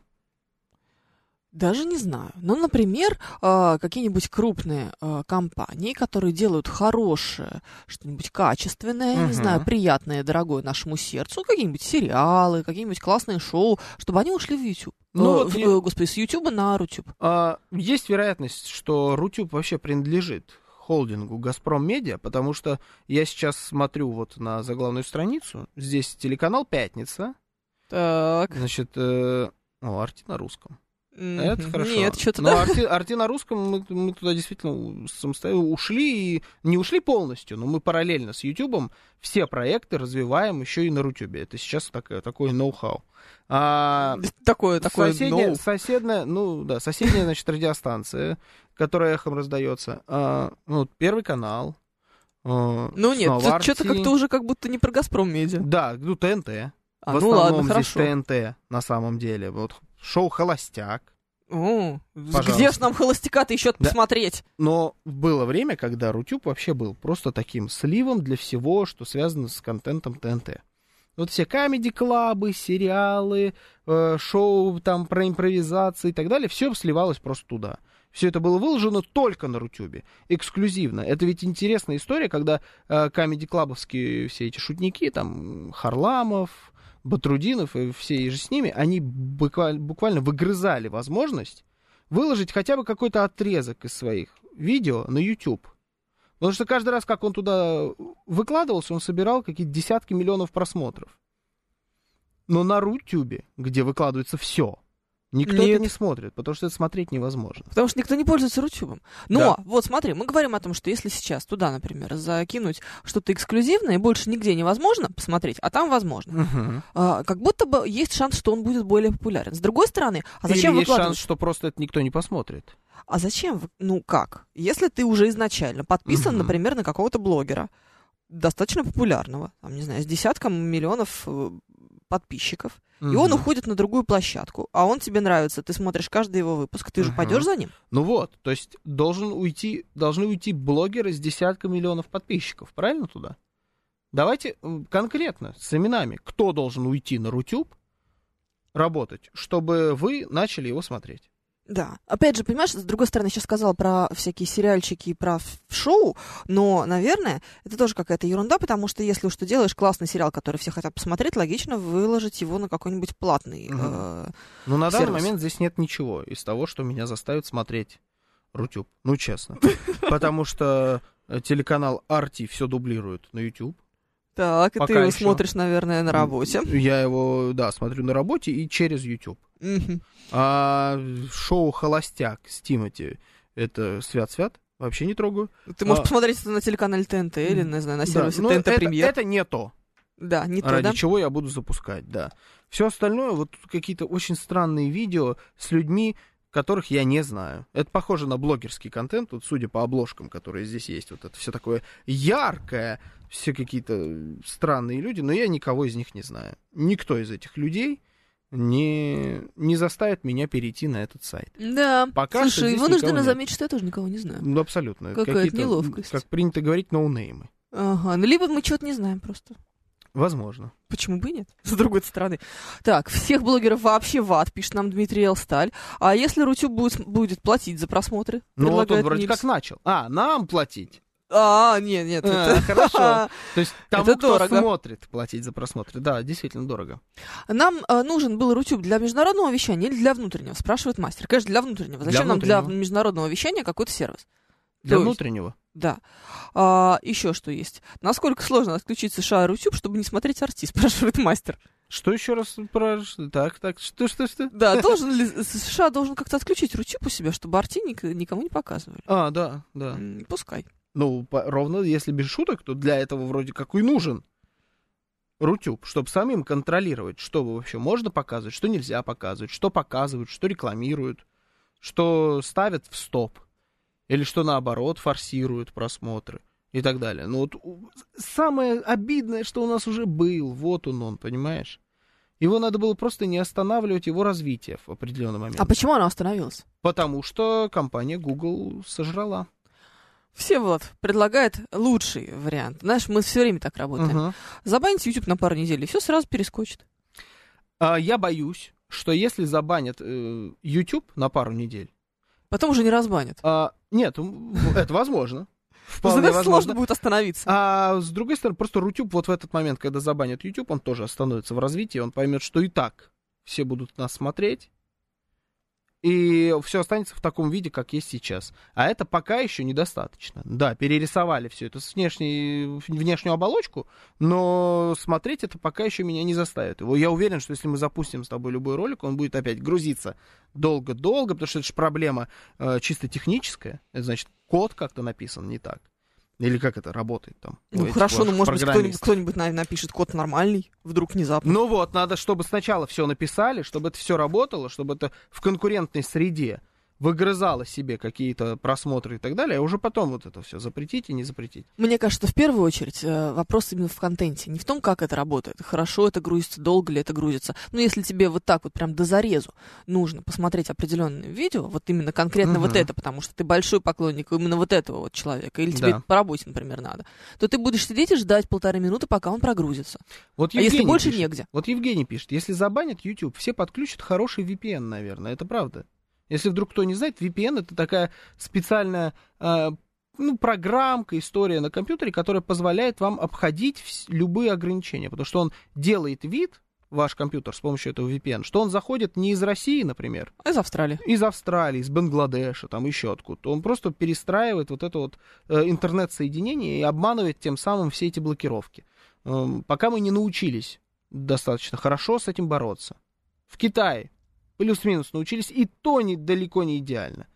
Даже не знаю. Ну, например, какие-нибудь крупные компании, которые делают хорошее, что-нибудь качественное, не знаю, приятное, дорогое нашему сердцу, какие-нибудь сериалы, какие-нибудь классные шоу, чтобы они ушли в YouTube. С YouTube на Рутюб. Есть вероятность, что Рутюб вообще принадлежит холдингу «Газпром Медиа», потому что я сейчас смотрю вот на заглавную страницу, здесь телеканал «Пятница». Так. Значит, «Арти» на русском. Это хорошо. Нет, что-то Но да. Арти на русском мы туда действительно самостоятельно ушли, и не ушли полностью, но мы параллельно с Ютубом все проекты развиваем еще и на Рутюбе. Это сейчас такое ноу-хау. Такое соседняя, значит, радиостанция, которая эхом раздается. Первый канал. Нет, что-то как-то уже как будто не про «Газпром Медиа». Да, ТНТ. В ладно, основном здесь хорошо. ТНТ на самом деле. Вот шоу «Холостяк». Где ж нам «Холостяка»-то еще посмотреть? Но было время, когда Рутюб вообще был просто таким сливом для всего, что связано с контентом ТНТ. Вот все камеди-клабы, сериалы, шоу там про импровизации и так далее, все сливалось просто туда. Все это было выложено только на Рутюбе, эксклюзивно. Это ведь интересная история, когда камеди-клабовские все эти шутники, там Харламов, Батрудинов и все же с ними, они буквально выгрызали возможность выложить хотя бы какой-то отрезок из своих видео на YouTube. Потому что каждый раз, как он туда выкладывался, он собирал какие-то десятки миллионов просмотров. Но на Рутюбе, где выкладывается все, никто это не смотрит, потому что это смотреть невозможно. Потому что никто не пользуется Рутюбом. Но, вот смотри, мы говорим о том, что если сейчас туда, например, закинуть что-то эксклюзивное, и больше нигде невозможно посмотреть, а там возможно. Как будто бы есть шанс, что он будет более популярен. С другой стороны, а зачем Или есть выкладывать? шанс, что просто это никто не посмотрит. А зачем? Как? Если ты уже изначально подписан, например, на какого-то блогера, достаточно популярного, там, не знаю, с десятком миллионов подписчиков, и он уходит на другую площадку, а он тебе нравится, ты смотришь каждый его выпуск, ты же пойдешь за ним? То есть должны уйти блогеры с десятком миллионов подписчиков, правильно туда? Давайте конкретно, с именами, кто должен уйти на Рутюб работать, чтобы вы начали его смотреть. Да. Опять же, понимаешь, с другой стороны, я сейчас сказала про всякие сериальчики и про шоу, но, наверное, это тоже какая-то ерунда, потому что если уж ты делаешь классный сериал, который все хотят посмотреть, логично выложить его на какой-нибудь платный Но на данный момент здесь нет ничего из того, что меня заставит смотреть Рутюб. Ну, честно. Потому что телеканал Арти все дублирует на YouTube. Так, и ты его смотришь, наверное, на работе. Я его, смотрю на работе и через YouTube. А шоу «Холостяк» с Тимати, это свят-свят, вообще не трогаю. Ты можешь посмотреть это на телеканале ТНТ или, не знаю, на сервисе ТНТ Премьер. Это не то. Да, не то, ради чего я буду запускать, да. Все остальное, вот какие-то очень странные видео с людьми, которых я не знаю. Это похоже на блогерский контент, вот судя по обложкам, которые здесь есть. Вот это все такое яркое, все какие-то странные люди, но я никого из них не знаю. Никто из этих людей не заставит меня перейти на этот сайт. Да. Пока слушай, вынуждена заметить, что я тоже никого не знаю. Ну, абсолютно. Какая-то неловкость. Как принято говорить, ноунеймы. Ага, либо мы чего-то не знаем просто. Возможно. Почему бы и нет, с другой стороны. Так, всех блогеров вообще в ад, пишет нам Дмитрий Элсталь. А если Рутюб будет платить за просмотры? Ну, вот он вроде как начал. Нам платить. Нет. Хорошо. То есть тому, кто дорого. смотрит, платить за просмотры. Да, действительно дорого. Нам нужен был Рутюб для международного вещания или для внутреннего, спрашивает мастер. Конечно, для внутреннего. Зачем нам для международного вещания какой-то сервис? Для внутреннего? Да. Еще что есть? Насколько сложно отключить США и Рутюб, чтобы не смотреть Арти, спрашивает мастер. Что еще раз про... Так, что? Да, США должен как-то отключить Рутюб у себя, чтобы Арти никому не показывали. Да. Пускай. Ну, ровно, если без шуток, то для этого вроде как и нужен Рутюб, чтобы самим контролировать, что вообще можно показывать, что нельзя показывать, что показывают, что рекламируют, что ставят в стоп, или что наоборот форсируют просмотры и так далее. Ну вот самое обидное, что у нас уже был, вот он, понимаешь? Его надо было просто не останавливать, его развитие в определенный момент. А почему оно остановилось? Потому что компания Google сожрала. Всеволод предлагает лучший вариант. Знаешь, мы все время так работаем. Забанить YouTube на пару недель, и все сразу перескочит. Я боюсь, что если забанят YouTube на пару недель... Потом уже не разбанят. Нет, это возможно. Вполне возможно. Сложно будет остановиться. А с другой стороны, просто Рутюб вот в этот момент, когда забанят YouTube, он тоже остановится в развитии, он поймет, что и так все будут нас смотреть. и все останется в таком виде, как есть сейчас. А это пока еще недостаточно. Да, перерисовали все это с внешнюю оболочку, но смотреть это пока еще меня не заставит. Я уверен, что если мы запустим с тобой любой ролик, он будет опять грузиться долго-долго, потому что это же проблема чисто техническая. Это значит, код как-то написан не так. Или как это работает там? Ну хорошо, ну может быть кто-нибудь напишет код нормальный, вдруг внезапно. Ну вот, надо, чтобы сначала все написали, чтобы это все работало, чтобы это в конкурентной среде выгрызало себе какие-то просмотры и так далее, а уже потом вот это все запретить и не запретить. Мне кажется, в первую очередь вопрос именно в контенте, не в том, как это работает, хорошо это грузится, долго ли это грузится. Но если тебе вот так вот прям до зарезу нужно посмотреть определенное видео, вот именно конкретно вот это, потому что ты большой поклонник именно вот этого вот человека, или тебе по работе, например, надо, то ты будешь сидеть и ждать 1,5 минуты, пока он прогрузится. Вот а если больше пишет, негде? Вот Евгений пишет, если забанят YouTube, все подключат хороший VPN, наверное, это правда. Если вдруг кто не знает, VPN — это такая специальная программка, история на компьютере, которая позволяет вам обходить любые ограничения, потому что он делает вид, ваш компьютер, с помощью этого VPN, что он заходит не из России, например. А из Австралии. Из Австралии, из Бангладеша, там еще откуда-то. Он просто перестраивает вот это вот интернет-соединение и обманывает тем самым все эти блокировки. Пока мы не научились достаточно хорошо с этим бороться. В Китае плюс-минус научились, и то далеко не идеально.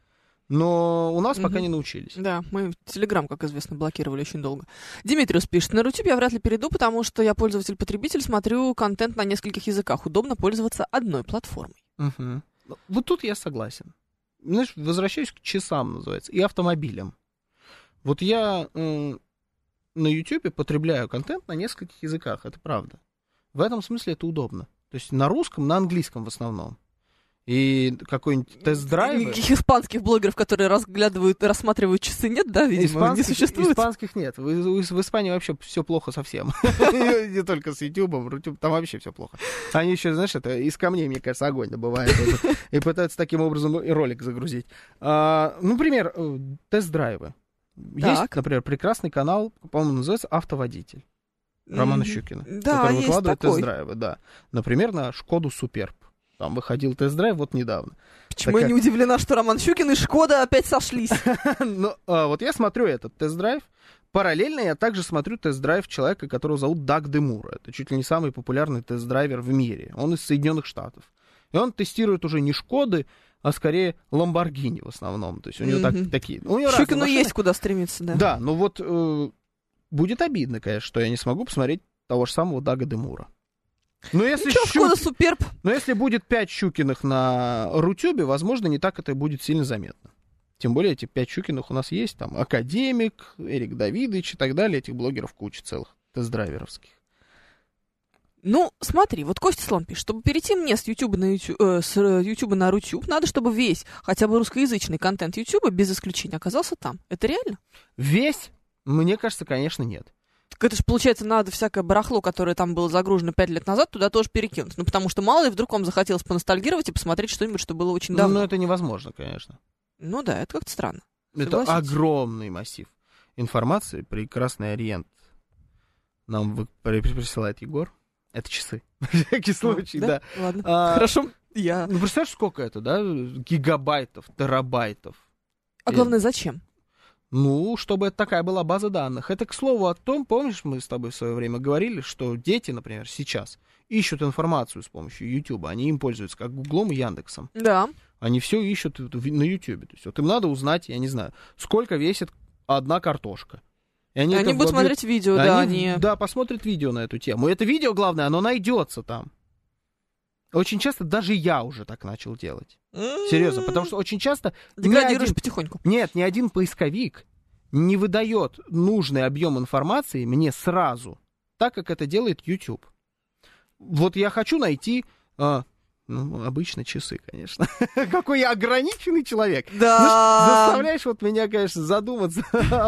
Но у нас пока не научились. Да, мы Telegram, как известно, блокировали очень долго. Димитриус пишет, на Рутюбе я вряд ли перейду, потому что я пользователь-потребитель, смотрю контент на нескольких языках. Удобно пользоваться одной платформой. Вот тут я согласен. Знаешь, возвращаюсь к часам, называется, и автомобилям. Вот я на Ютубе потребляю контент на нескольких языках, это правда. В этом смысле это удобно. То есть на русском, на английском в основном. И какой-нибудь тест-драйв. Никаких испанских блогеров, которые рассматривают часы, нет, да, видимо, не существует? Испанских нет. В Испании вообще все плохо совсем. Не только с Ютубом, там вообще все плохо. Они еще, знаешь, это из камней, мне кажется, огонь добывают. И пытаются таким образом и ролик загрузить. Например, тест-драйвы. Есть, например, прекрасный канал, по-моему, называется «Автоводитель» Романа Щукина. Да, который есть выкладывает такой. тест-драйвы, да. Например, на Шкоду Суперб. Там выходил тест-драйв вот недавно. Почему я не удивлена, что Роман Щукин и Шкода опять сошлись? Вот я смотрю этот тест-драйв. Параллельно я также смотрю тест-драйв человека, которого зовут Даг Демура. Это чуть ли не самый популярный тест-драйвер в мире. Он из Соединенных Штатов. И он тестирует уже не Шкоды, а скорее Ламборгини в основном. То есть у него такие... Щукину есть куда стремиться, да. Да, ну вот будет обидно, конечно, что я не смогу посмотреть того же самого Дага Демура. Но если Шкода Суперб. Но если будет 5 Щукиных на Рутюбе, возможно, не так это будет сильно заметно. Тем более эти 5 Щукиных у нас есть. Там Академик, Эрик Давидович и так далее. Этих блогеров куча целых, тест-драйверовских. Ну, смотри, вот Костя Слон пишет, чтобы перейти мне с Ютуба на Рутюб, надо, чтобы весь, хотя бы русскоязычный контент Ютуба, без исключения, оказался там. Это реально? Весь? Мне кажется, конечно, нет. Так это же, получается, надо всякое барахло, которое там было загружено 5 лет назад, туда тоже перекинуть. Ну, потому что мало ли вдруг вам захотелось поностальгировать и посмотреть что-нибудь, что было очень давно. Ну, это невозможно, конечно. Ну да, это как-то странно. Это огромный массив информации. Прекрасный Ориент нам присылает Егор. Это часы. На всякий случай, да. Ладно, хорошо. Ну, представляешь, сколько это, да? Гигабайтов, терабайтов. А главное, зачем? Ну, чтобы это такая была база данных. Это, к слову, о том, помнишь, мы с тобой в свое время говорили, что дети, например, сейчас ищут информацию с помощью YouTube. Они им пользуются как Гуглом и Яндексом. Да. Они все ищут на YouTube. То есть вот им надо узнать, я не знаю, сколько весит одна картошка. И они будут смотреть видео, да. Да, посмотрят видео на эту тему. И это видео, главное, оно найдется там. Очень часто даже я уже так начал делать. Серьезно, потому что очень часто... Деградируешь потихоньку. Нет, ни один поисковик не выдает нужный объем информации мне сразу, так как это делает YouTube. Вот я хочу найти... обычно часы, конечно. Какой я ограниченный человек. Да. Заставляешь вот меня, конечно, задуматься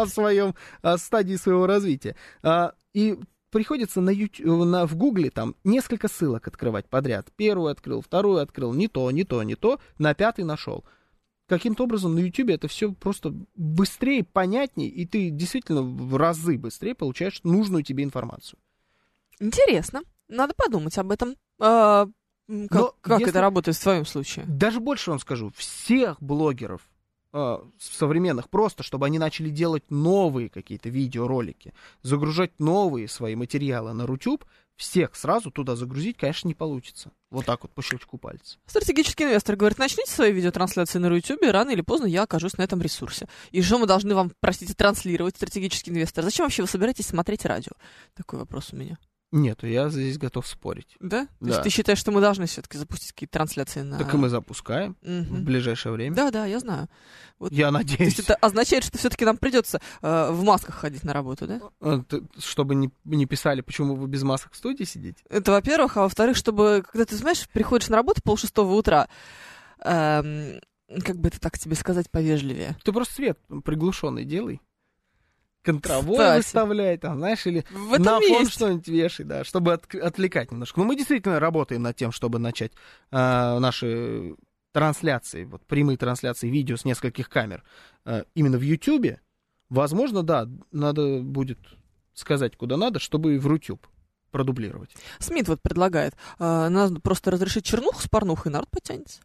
о стадии своего развития. И приходится в Гугле там несколько ссылок открывать подряд. Первую открыл, вторую открыл, не то, на 5-й нашел. Каким-то образом на Ютубе это все просто быстрее, понятнее, и ты действительно в разы быстрее получаешь нужную тебе информацию. Интересно. Надо подумать об этом. Как это работает в твоем случае? Даже больше вам скажу. Всех блогеров современных, просто чтобы они начали делать новые какие-то видеоролики, загружать новые свои материалы на Рутюб, всех сразу туда загрузить, конечно, не получится. Вот так вот, по щелчку пальца. Стратегический инвестор говорит, начните свои видеотрансляции на Рутюбе, рано или поздно я окажусь на этом ресурсе. И что мы должны вам, простите, транслировать, стратегический инвестор? Зачем вообще вы собираетесь смотреть радио? Такой вопрос у меня. Нет, я здесь готов спорить. Да? Да. То есть ты считаешь, что мы должны все-таки запустить какие-то трансляции на... Так и мы запускаем в ближайшее время. Да, я знаю. Вот. Я надеюсь. То есть это означает, что все-таки нам придется в масках ходить на работу, да? Чтобы не писали, почему вы без масок в студии сидите? Это во-первых, а во-вторых, чтобы, когда ты, знаешь, приходишь на работу 5:30 утра, как бы это так тебе сказать повежливее? Ты просто свет приглушенный делай. Контровой выставляй, там, знаешь, или на фон что-нибудь вешай, да, чтобы отвлекать немножко. Но мы действительно работаем над тем, чтобы начать наши трансляции, вот прямые трансляции видео с нескольких камер именно в Ютьюбе. Возможно, да, надо будет сказать, куда надо, чтобы и в Рутюб продублировать. Смит вот предлагает, надо просто разрешить чернуху с порнухой, и народ потянется.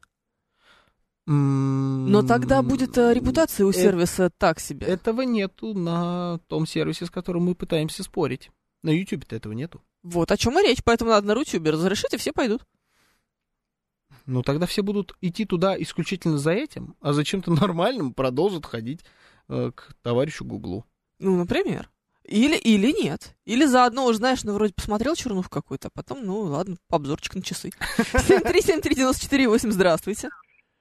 Но тогда будет репутация у сервиса так себе. Этого нету на том сервисе, с которым мы пытаемся спорить. На Ютубе-то этого нету. Вот о чем и речь, поэтому надо на Рутюбе разрешить, и все пойдут. Ну, тогда все будут идти туда исключительно за этим, а зачем-то нормальным продолжат ходить к товарищу Гуглу. Ну, например. Или нет. Или заодно, уже знаешь, ну, вроде посмотрел чернуху какую-то, а потом, ну, ладно, обзорчик на часы. 7373948, здравствуйте.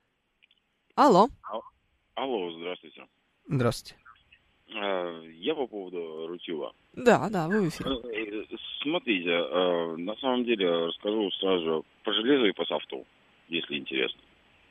Алло. Алло, здравствуйте. Здравствуйте. Я по поводу Рутюба. Да, вы в эфире. Смотрите, на самом деле расскажу сразу по железу и по софту, если интересно.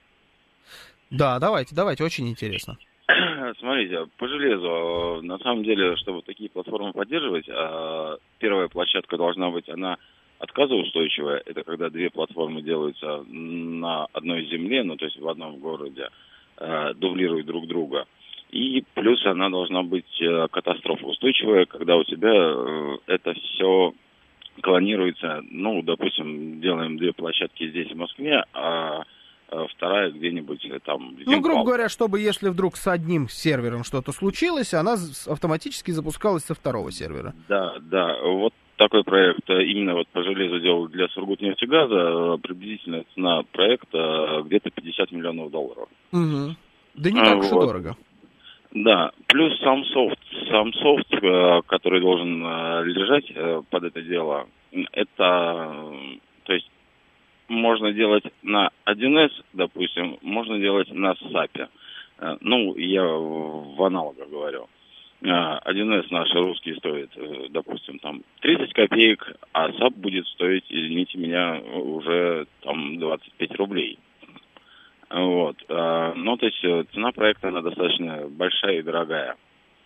Да, давайте, очень интересно. Смотрите, по железу, на самом деле, чтобы такие платформы поддерживать, первая площадка должна быть, она отказоустойчивая. Это когда две платформы делаются на одной земле, ну, то есть в одном городе, дублируют друг друга. И плюс она должна быть катастрофоустойчивая, когда у тебя это все клонируется, ну, допустим, делаем две площадки здесь, в Москве, а вторая где-нибудь там... Ну, грубо говоря, чтобы если вдруг с одним сервером что-то случилось, она автоматически запускалась со второго сервера. Да, вот такой проект именно вот по железу делал для Сургутнефтегаза. Приблизительная цена проекта где-то $50 миллионов. Угу. Да не так уж и дорого. Да, плюс сам софт, который должен лежать под это дело, это, то есть, можно делать на 1С, допустим, можно делать на SAP. Ну, я в аналогах говорю. 1С наш русский стоит, допустим, там 30 копеек, а SAP будет стоить, извините меня, уже там 25 рублей. Вот. Ну, то есть цена проекта, она достаточно большая и дорогая.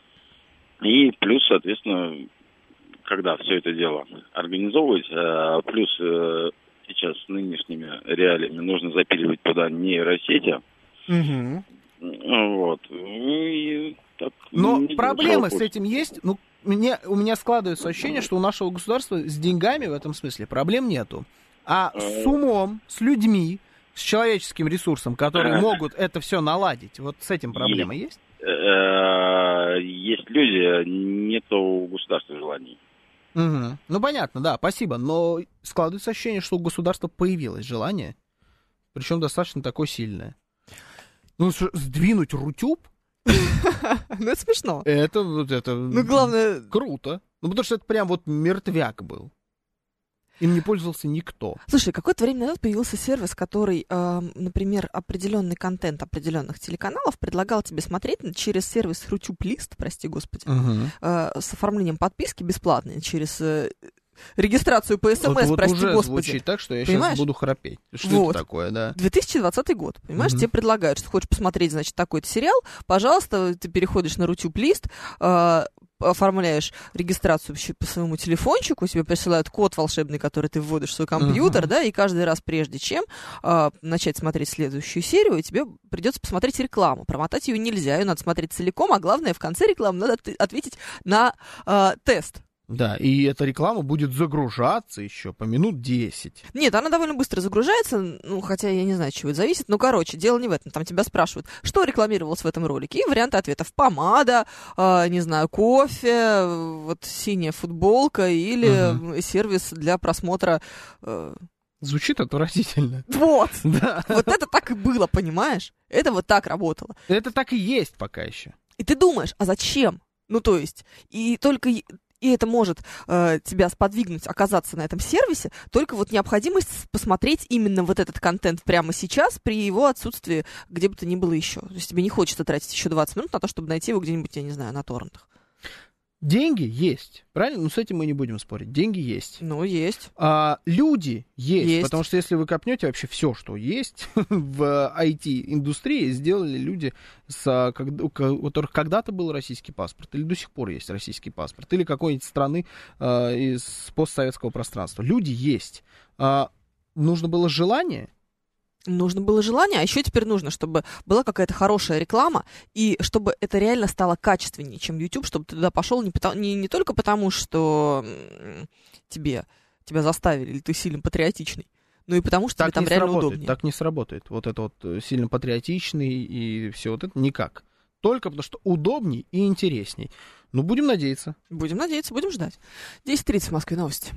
И плюс, соответственно, когда все это дело организовывать, плюс сейчас с нынешними реалиями нужно запиливать туда нейросети. Угу. Вот. И так, но проблемы с этим есть. Ну, у меня складывается ощущение, что у нашего государства с деньгами в этом смысле проблем нету. А с умом, с людьми, с человеческим ресурсом, которые могут это все наладить, вот с этим проблема есть? Есть люди, нету у государства желаний. Угу. Ну, понятно, да, спасибо. Но складывается ощущение, что у государства появилось желание, причем достаточно такое сильное. Ну, сдвинуть Рутюб? Ну, это смешно. Это главное... круто. Ну, потому что это прям вот мертвяк был. Им не пользовался никто. Слушай, какое-то время назад появился сервис, который, например, определенный контент определенных телеканалов предлагал тебе смотреть через сервис Рутюб Лист, прости господи, с оформлением подписки бесплатной, через регистрацию по СМС, вот прости уже господи. Звучит так, что я понимаешь? Сейчас буду храпеть. Что вот. Это такое, да? 2020 год, понимаешь, тебе предлагают, что хочешь посмотреть, значит, такой-то сериал, пожалуйста, ты переходишь на Рутюб Лист, оформляешь регистрацию по своему телефончику, тебе присылают код волшебный, который ты вводишь в свой компьютер, да, и каждый раз, прежде чем начать смотреть следующую серию, тебе придется посмотреть рекламу. Промотать ее нельзя, ее надо смотреть целиком, а главное, в конце рекламы надо ответить на тест. Да, и эта реклама будет загружаться еще по минут 10. Нет, она довольно быстро загружается, ну, хотя я не знаю, от чего это зависит. Ну, короче, дело не в этом. Там тебя спрашивают, что рекламировалось в этом ролике. И варианты ответов: помада, не знаю, кофе, вот синяя футболка или сервис для просмотра... Звучит отвратительно. Вот! Да. Вот это так и было, понимаешь? Это вот так работало. Это так и есть пока еще. И ты думаешь, а зачем? Ну, то есть, и это может тебя сподвигнуть оказаться на этом сервисе, только вот необходимость посмотреть именно вот этот контент прямо сейчас при его отсутствии где бы то ни было еще. То есть тебе не хочется тратить еще 20 минут на то, чтобы найти его где-нибудь, я не знаю, на торрентах. Деньги есть, правильно? Ну, с этим мы не будем спорить. Деньги есть. Ну, есть. Люди есть, потому что если вы копнете вообще все, что есть в IT-индустрии, сделали люди, у которых когда-то был российский паспорт, или до сих пор есть российский паспорт, или какой-нибудь страны из постсоветского пространства. Люди есть. Нужно было желание. Нужно было желание, а еще теперь нужно, чтобы была какая-то хорошая реклама, и чтобы это реально стало качественнее, чем YouTube, чтобы ты туда пошел не только потому, что тебя заставили, или ты сильно патриотичный, но и потому, что тебе там реально удобнее. Так не сработает. Вот это вот сильно патриотичный и все вот это никак. Только потому, что удобней и интересней. Ну, будем надеяться. Будем надеяться, будем ждать. 10:30 в Москве, новости.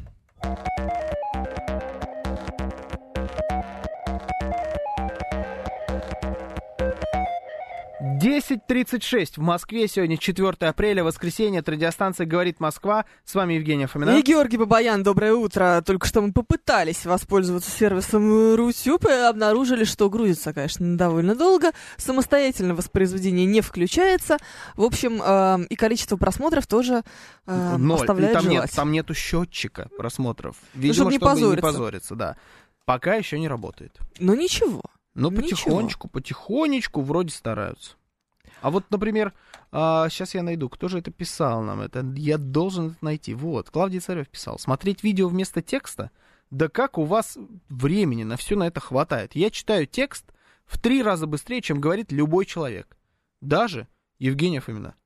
10:36 в Москве. Сегодня 4 апреля, воскресенье. Это радиостанция «Говорит Москва». С вами Евгения Фомина. И Георгий Бабаян. Доброе утро. Только что мы попытались воспользоваться сервисом Рутюб и обнаружили, что грузится, конечно, довольно долго. Самостоятельно воспроизведение не включается. В общем, и количество просмотров тоже оставляет желать. Там нету счетчика просмотров. Видимо, чтобы не позориться. Да. Пока еще не работает. Но ничего. Но потихонечку вроде стараются. А вот, например, сейчас я найду, кто же это писал нам. Я должен это найти. Вот, Клавдий Царев писал. Смотреть видео вместо текста? Да как у вас времени на все на это хватает? Я читаю текст в 3 раза быстрее, чем говорит любой человек. Даже Евгения Фомина.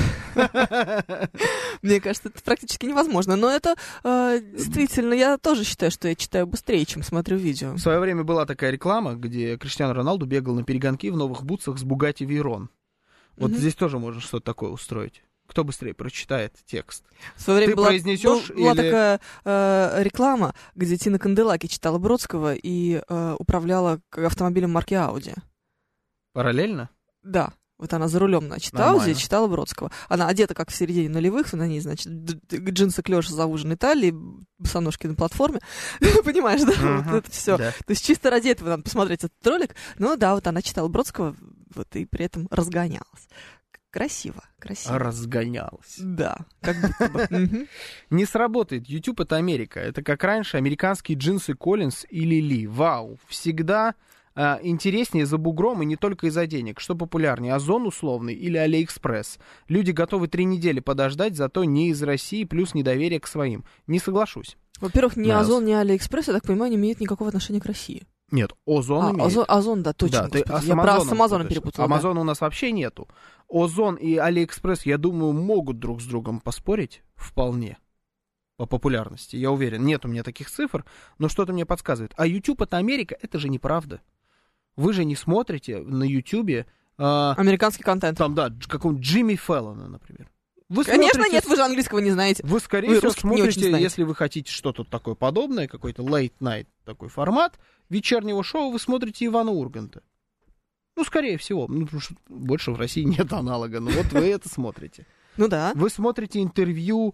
Мне кажется, это практически невозможно. Но это действительно, я тоже считаю, что я читаю быстрее, чем смотрю видео. В свое время была такая реклама, где Криштиану Роналду бегал на перегонки в новых бутсах с Бугатти Вейрон. Вот здесь тоже можно что-то такое устроить. Кто быстрее прочитает текст? В свое время была или... такая реклама, где Тина Канделаки читала Бродского и управляла автомобилем марки Audi. Параллельно? Да. Вот она за рулем, значит, Ауди читала Бродского. Она одета, как в середине нулевых, на ней, значит, джинсы клёш зауженной талии, босоножки на платформе. Понимаешь, да? Вот это все. Да. То есть чисто ради этого надо посмотреть этот ролик. Ну да, вот она читала Бродского, вот и при этом разгонялась. Красиво. Разгонялась. Да, как будто бы. Не сработает. YouTube — это Америка. Это как раньше американские джинсы Коллинз или Ли. Вау. Всегда... интереснее за бугром и не только из-за денег. Что популярнее, Озон условный или Алиэкспресс? Люди готовы 3 недели подождать, зато не из России, плюс недоверие к своим. Не соглашусь. Во-первых, ни Озон, ни Алиэкспресс, я так понимаю, не имеют никакого отношения к России. Нет, Озон имеет. Озон, да, точно. Да, я про Амазоном перепутала. Амазона у нас вообще нету. Озон и Алиэкспресс, я думаю, могут друг с другом поспорить вполне. По популярности, я уверен. Нет у меня таких цифр, но что-то мне подсказывает. А YouTube — это Америка, это же неправда. Вы же не смотрите на Ютубе... американский контент. Там, да, какого-нибудь Джимми Фэллона, например. Конечно, нет, вы же английского не знаете. Вы, скорее всего, смотрите, если вы хотите что-то такое подобное, какой-то late night такой формат вечернего шоу, вы смотрите Ивана Урганта. Ну, скорее всего. Ну, потому что больше в России нет аналога. Но вот вы это смотрите. Ну да. Вы смотрите интервью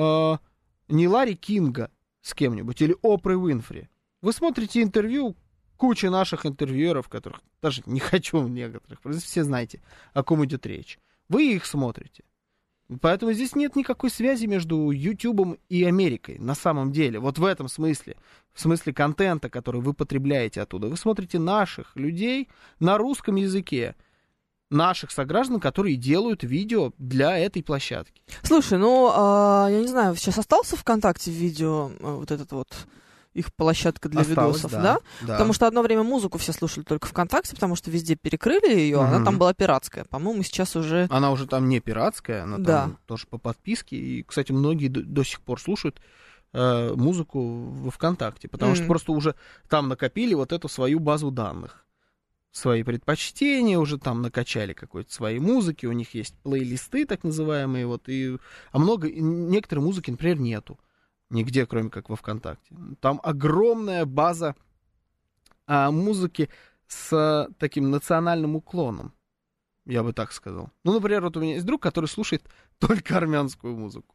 не Ларри Кинга с кем-нибудь или Опры Уинфри. Вы смотрите интервью куча наших интервьюеров, которых даже не хочу некоторых, все знаете, о ком идет речь. Вы их смотрите. Поэтому здесь нет никакой связи между Ютубом и Америкой, на самом деле. Вот в этом смысле, в смысле контента, который вы потребляете оттуда. Вы смотрите наших людей на русском языке, наших сограждан, которые делают видео для этой площадки. Слушай, ну, я не знаю, сейчас остался ВКонтакте видео вот этот вот их площадка для Осталось, видосов, да? Да. Потому что одно время музыку все слушали только ВКонтакте, потому что везде перекрыли ее, она там была пиратская. По-моему, сейчас уже... Она уже там не пиратская, она Да. там тоже по подписке. И, кстати, многие до сих пор слушают музыку во ВКонтакте, потому что просто уже там накопили вот эту свою базу данных. Свои предпочтения уже там накачали какой-то своей музыки, у них есть плейлисты так называемые, вот, некоторые музыки, например, нету нигде, кроме как во ВКонтакте. Там огромная база музыки с таким национальным уклоном, я бы так сказал. Ну, например, вот у меня есть друг, который слушает только армянскую музыку.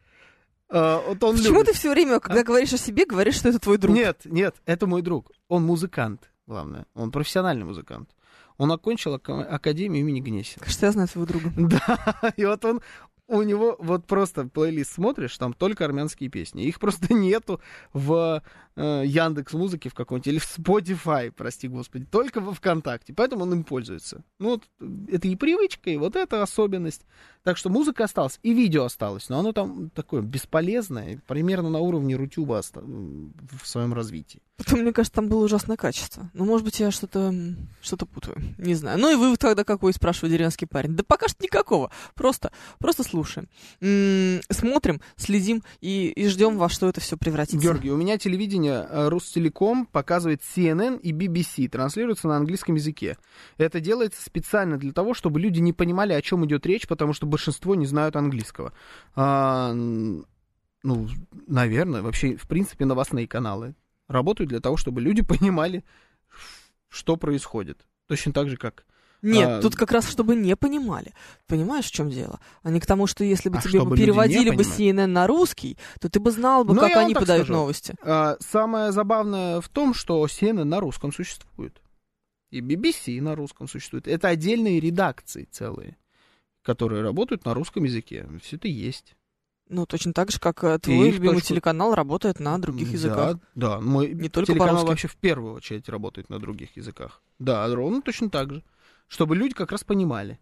Вот он Почему любит. ты все время, когда говоришь о себе, говоришь, что это твой друг? Нет, это мой друг. Он музыкант, главное. Он профессиональный музыкант. Он окончил Академию имени Гнесина. Кажется, я знаю твоего друга. Да, и вот у него вот просто плейлист смотришь, там только армянские песни. Их просто нету в Яндекс.Музыке в каком-нибудь, или в Spotify, прости господи, только во ВКонтакте. Поэтому он им пользуется. Ну, вот, это и привычка, и вот эта особенность. Так что музыка осталась, и видео осталось, но оно там такое бесполезное, примерно на уровне Рутюба в своем развитии. Потом, мне кажется, там было ужасное качество. Ну, может быть, я что-то путаю. Не знаю. Ну и вывод тогда какой, спрашивает деревенский парень. Да пока что никакого. Просто слушаем. Смотрим, следим и ждем, во что это все превратится. Георгий, у меня телевидение Ростелеком показывает CNN и BBC, транслируется на английском языке. Это делается специально для того, чтобы люди не понимали, о чем идет речь, потому что большинство не знают английского. Ну, наверное, вообще, в принципе, новостные каналы работают для того, чтобы люди понимали, что происходит. Точно так же, как... Нет, тут как раз, чтобы не понимали. Понимаешь, в чем дело? А не к тому, что если бы тебе чтобы переводили бы CNN на русский, то ты бы знал бы, как они подают новости. Самое забавное в том, что CNN на русском существует. И BBC на русском существует. Это отдельные редакции целые, которые работают на русском языке. Все это есть. Ну, точно так же, как твой любимый телеканал работает на других языках. Да, мой не только телеканал по-русски. вообще в первую очередь работает на других языках. Да, ровно точно так же. Чтобы люди как раз понимали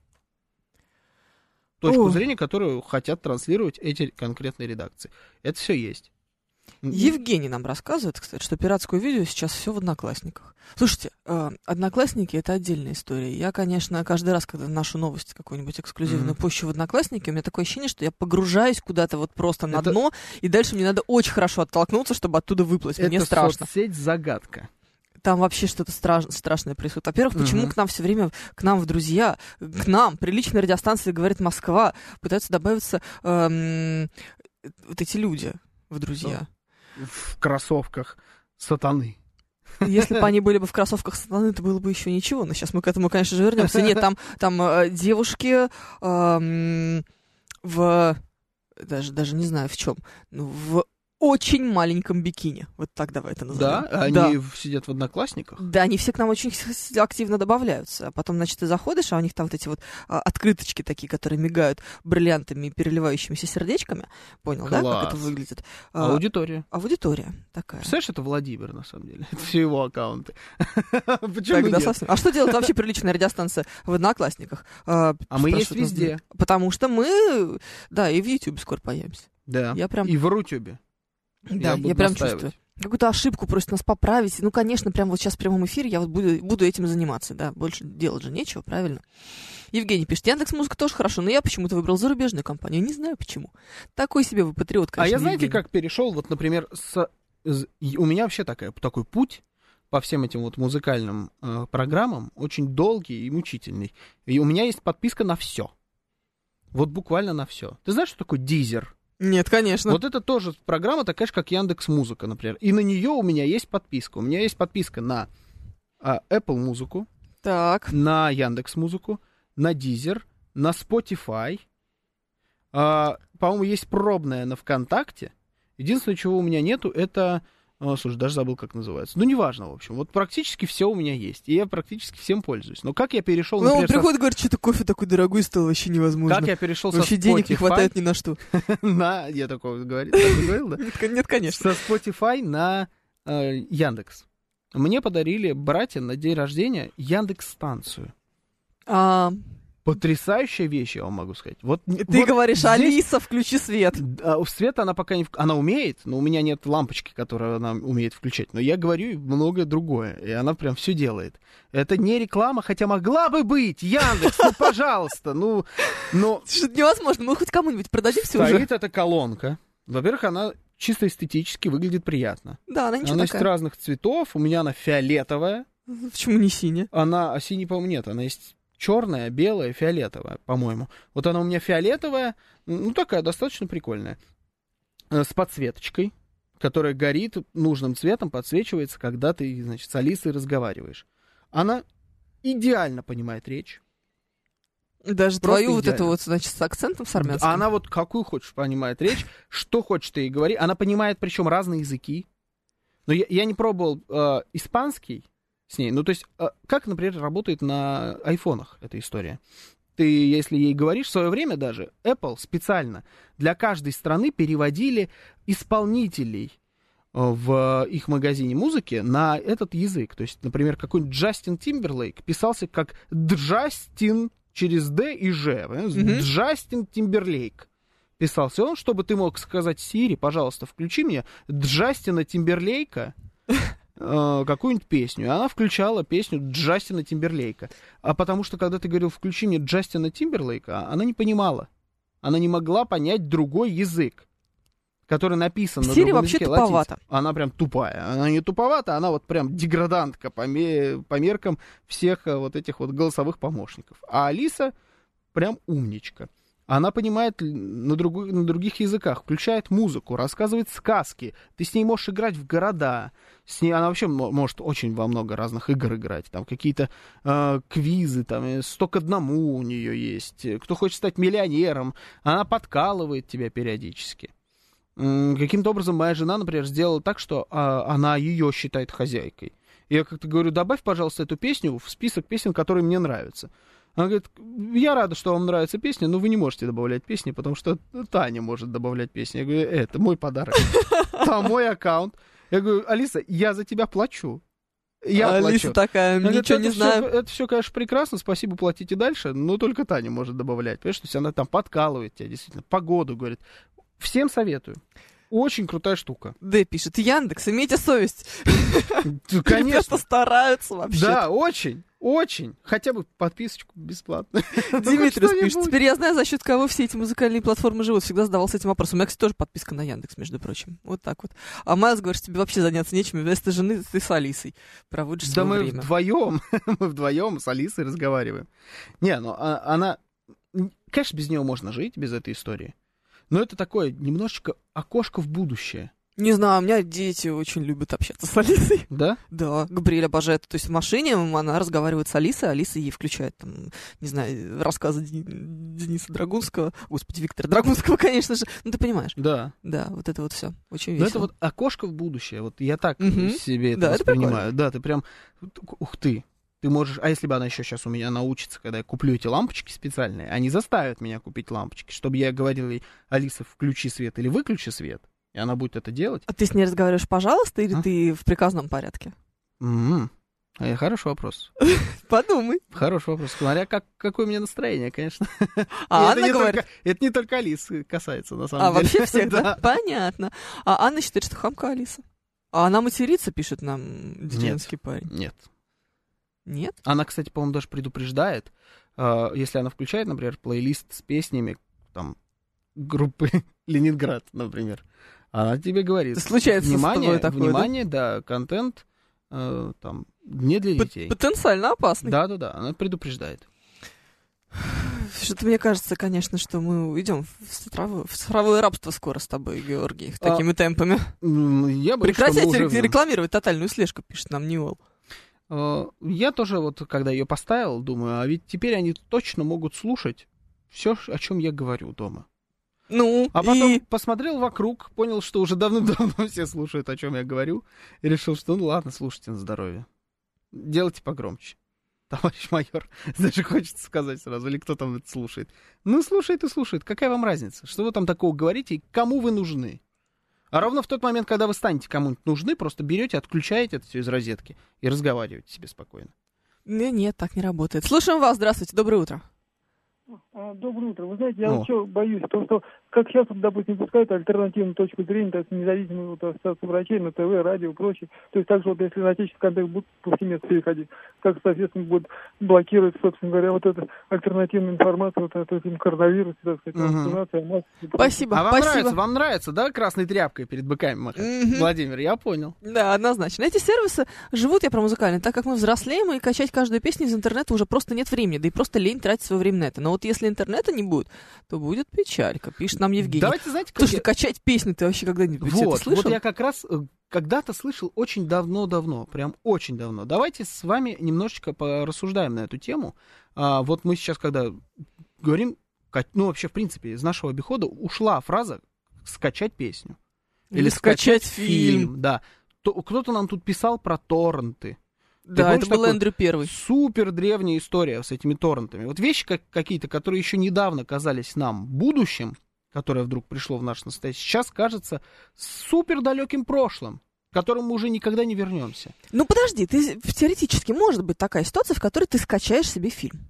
точку зрения, которую хотят транслировать эти конкретные редакции. Это все есть. Евгений нам рассказывает, кстати, что пиратское видео сейчас все в Одноклассниках. Слушайте, Одноклассники — это отдельная история. Я, конечно, каждый раз, когда нашу новость какую-нибудь эксклюзивную пущу в Одноклассники, у меня такое ощущение, что я погружаюсь куда-то вот просто на дно, и дальше мне надо очень хорошо оттолкнуться, чтобы оттуда выплыть. Мне страшно. Это соцсеть-загадка. Там вообще что-то страшное происходит. Во-первых, почему к нам все время, к нам в друзья, к нам, приличной радиостанции «Говорит Москва», пытаются добавиться вот эти люди в друзья? В кроссовках сатаны. Если бы они были бы в кроссовках сатаны, то было бы еще ничего. Но сейчас мы к этому, конечно же, вернемся. Нет, там девушки даже не знаю в чем, в очень маленьком бикини. Вот так давай это назовем. Да? Они сидят в Одноклассниках? Да, они все к нам очень активно добавляются. А потом, значит, ты заходишь, а у них там вот эти вот открыточки такие, которые мигают бриллиантами и переливающимися сердечками. Понял, Класс. да, как это выглядит? Аудитория. Аудитория такая. Представляешь, это Владимир, на самом деле. Это все его аккаунты. Почему Тогда нет? совсем. А что делает вообще приличная радиостанция в Одноклассниках? А мы есть везде. Потому что мы, да, и в YouTube скоро появимся. Да, я и в Рутюбе. Да, я прям чувствую. Какую-то ошибку просят нас поправить. Ну, конечно, прямо вот сейчас в прямом эфире я вот буду этим заниматься, да. Больше делать же нечего, правильно? Евгений пишет, Яндекс.Музыка тоже хорошо, но я почему-то выбрал зарубежную компанию. Не знаю почему. Такой себе вы патриот, конечно, А я, знаете, Евгений. как перешел, вот, например, у меня вообще такой путь по всем этим вот музыкальным программам очень долгий и мучительный. И у меня есть подписка на все. Вот буквально на все. Ты знаешь, что такое Deezer? Нет, конечно. Вот это тоже программа такая же, как Яндекс.Музыка, например. И на нее у меня есть подписка. У меня есть подписка на Apple Музыку, так. на Яндекс.Музыку, на Deezer, на Spotify. По-моему, есть пробная на ВКонтакте. Единственное, чего у меня нету, это... слушай, даже забыл, как называется. Ну, неважно, в общем. Вот практически все у меня есть. И я практически всем пользуюсь. Но как я перешел, например... Ну, он приходит и говорит, что-то кофе такой дорогой стал, вообще невозможно. Как я перешел вообще со Spotify... денег не хватает ни на что. Я такого говорил, да? Нет, конечно. Со Spotify на Яндекс. Мне подарили братья на день рождения Яндекс-станцию. Потрясающая вещь, я вам могу сказать. Вот, Ты вот говоришь, здесь... Алиса, включи свет. Свет она пока не... Она умеет, но у меня нет лампочки, которую она умеет включать. Но я говорю многое другое, и она прям все делает. Это не реклама, хотя могла бы быть. Яндекс, ну, пожалуйста, ну... Это невозможно, мы хоть кому-нибудь продадим все уже. Стоит эта колонка. Во-первых, она чисто эстетически выглядит приятно. Да, она ничего Она такая. есть разных цветов. У меня она фиолетовая. Почему не синяя? Она синяя, по-моему, нет. Она есть черная, белая, фиолетовая, по-моему. Вот она у меня фиолетовая, ну, такая достаточно прикольная. С подсветочкой, которая горит нужным цветом, подсвечивается, когда ты, значит, с Алисой разговариваешь. Она идеально понимает речь. Даже Просто твою вот идеально. эту вот, значит, с акцентом с армянским. Она вот какую хочешь понимает речь, что хочешь ты ей говори. Она понимает, причем, разные языки. Но я не пробовал испанский с ней. Ну, то есть, как, например, работает на айфонах эта история. Ты, если ей говоришь, в свое время даже Apple специально для каждой страны переводили исполнителей в их магазине музыки на этот язык. То есть, например, какой-нибудь Джастин Тимберлейк писался как Джастин через Д и Ж. Джастин Тимберлейк писался он, чтобы ты мог сказать: Сири, пожалуйста, включи мне Джастина Тимберлейка какую-нибудь песню. И она включала песню Джастина Тимберлейка. А потому что, когда ты говорил: включи мне Джастина Тимберлейка, она не понимала. Она не могла понять другой язык, который написан на Сири другом вообще языке, туповата. латинском. Она прям тупая. Она не туповата, она вот прям деградантка по меркам всех вот этих вот голосовых помощников. А Алиса прям умничка. Она понимает на других языках, включает музыку, рассказывает сказки. Ты с ней можешь играть в города. С ней она вообще может очень во много разных игр играть. Там какие-то квизы, там 100 к 1 у нее есть. Кто хочет стать миллионером, она подкалывает тебя периодически. Каким-то образом моя жена, например, сделала так, что она ее считает хозяйкой. Я как-то говорю: добавь, пожалуйста, эту песню в список песен, которые мне нравятся. Она говорит: я рада, что вам нравится песня, но вы не можете добавлять песни, потому что Таня может добавлять песни. Я говорю: это мой подарок. Там мой аккаунт. Я говорю: Алиса, я за тебя плачу. Я Алиса плачу. такая, Она ничего говорит: не знаю. Это все, конечно, прекрасно, спасибо, платите дальше, но только Таня может добавлять. Понимаешь, то есть она там подкалывает тебя, действительно, погоду говорит. Всем советую. Очень крутая штука. Д пишет: Яндекс, имейте совесть. Конечно. Ребята стараются вообще. Да, очень, очень. Хотя бы подписочку бесплатно. Дмитрий пишет: теперь я знаю, за счет кого все эти музыкальные платформы живут. Всегда задавался этим вопросом. У меня, кстати, тоже подписка на Яндекс, между прочим. Вот так вот. А Майлз говорит, что тебе вообще заняться нечем. Вместо жены ты с Алисой проводишь свое время. Мы вдвоем с Алисой разговариваем. Не, ну она... Конечно, без нее можно жить, без этой истории. Но это такое немножечко окошко в будущее. Не знаю, у меня дети очень любят общаться с Алисой. Да? Да, Габриэль обожает. То есть в машине она разговаривает с Алисой, Алиса ей включает, там, не знаю, рассказы Дениса Драгунского. Господи, Виктора Драгунского, конечно же. Ну, ты понимаешь. Да. Да, вот это вот все. Очень Но весело. это вот окошко в будущее. Вот я так себе это воспринимаю. Да, ты прям... Ух ты. Ты можешь, а если бы она еще сейчас у меня научится, когда я куплю эти лампочки специальные, они заставят меня купить лампочки, чтобы я говорил ей: Алиса, включи свет или выключи свет, и она будет это делать. А ты с ней разговариваешь, пожалуйста, или ты в приказном порядке? Хороший вопрос. Подумай. Хороший вопрос. Смотря какое у меня настроение, конечно. А Анна говорит... Это не только Алисы касается, на самом деле. А вообще всех, да? Понятно. А Анна считает, что хамка Алиса. А она матерится, пишет нам деревенский парень. Нет. Нет? Она, кстати, по-моему, даже предупреждает, если она включает, например, плейлист с песнями там группы Ленинград, например, она тебе говорит: случается внимание, да, контент там не для детей. Потенциально опасный. Да, она предупреждает. Что-то мне кажется, конечно, что мы уйдем в цифровое рабство скоро с тобой, Георгий, такими темпами. Прекратите рекламировать тотальную слежку, пишет нам Ньюэлл. Я тоже вот, когда ее поставил, думаю, а ведь теперь они точно могут слушать все, о чем я говорю дома. Ну, а потом посмотрел вокруг, понял, что уже давным-давно все слушают, о чем я говорю, и решил, что ну ладно, слушайте на здоровье. Делайте погромче. Товарищ майор, даже хочется сказать сразу, или кто там это слушает. Ну, слушает и слушает, какая вам разница? Что вы там такого говорите и кому вы нужны? А ровно в тот момент, когда вы станете кому-нибудь нужны, просто берете, отключаете это все из розетки и разговариваете себе спокойно. Нет, так не работает. Слушаем вас, здравствуйте, доброе утро. Доброе утро. Вы знаете, я вот что боюсь, потому что, как сейчас, вот, допустим, пускают альтернативную точку зрения, так независимую вот, ассоциацию врачей на ТВ, радио и прочее. То есть также вот если на отечественный контекст будут повсеместно переходить, как, соответственно, будут блокировать, собственно говоря, вот эту альтернативную информацию, вот эту коронавирус, так сказать, вакцинация, маски. Спасибо. А вам нравится, да, красной тряпкой перед быками махать? Владимир, я понял. Да, однозначно. Эти сервисы живут, я про музыкальные, так как мы взрослеем, и качать каждую песню из интернета уже просто нет времени, да и просто лень тратить свое время на это. Но вот если интернета не будет, то будет печалька, пишет нам Евгений. Давайте, знаете, Потому что качать песни ты вообще когда-нибудь это слышал? Вот я как раз когда-то слышал очень давно, прям очень давно. Давайте с вами немножечко порассуждаем на эту тему. Вот мы сейчас, когда говорим, ну вообще, в принципе, из нашего обихода ушла фраза «скачать песню». Или «скачать фильм». Да. Кто-то нам тут писал про торренты. Да, это был Эндрю Первый. Супер древняя история с этими торрентами. Вот вещи какие-то, которые еще недавно казались нам будущим, которое вдруг пришло в наше настоящее, сейчас кажется супер далеким прошлым, к которому мы уже никогда не вернемся. Ну подожди, теоретически может быть такая ситуация, в которой ты скачаешь себе фильм?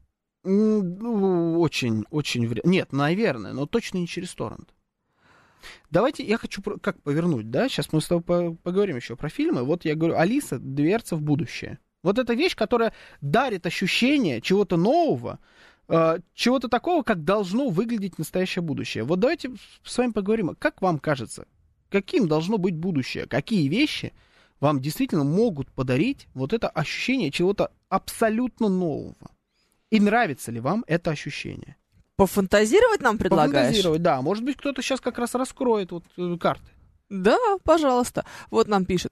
Ну, очень Нет, наверное, но точно не через торрент. Давайте, я хочу как повернуть, да? Сейчас мы с тобой поговорим еще про фильмы. Вот я говорю, Алиса, дверца в будущее. Вот эта вещь, которая дарит ощущение чего-то нового, чего-то такого, как должно выглядеть настоящее будущее. Вот давайте с вами поговорим, как вам кажется, каким должно быть будущее? Какие вещи вам действительно могут подарить вот это ощущение чего-то абсолютно нового? И нравится ли вам это ощущение? Пофантазировать нам предлагаешь? Пофантазировать, да. Может быть, кто-то сейчас как раз раскроет вот карты. Да, пожалуйста. Вот нам пишет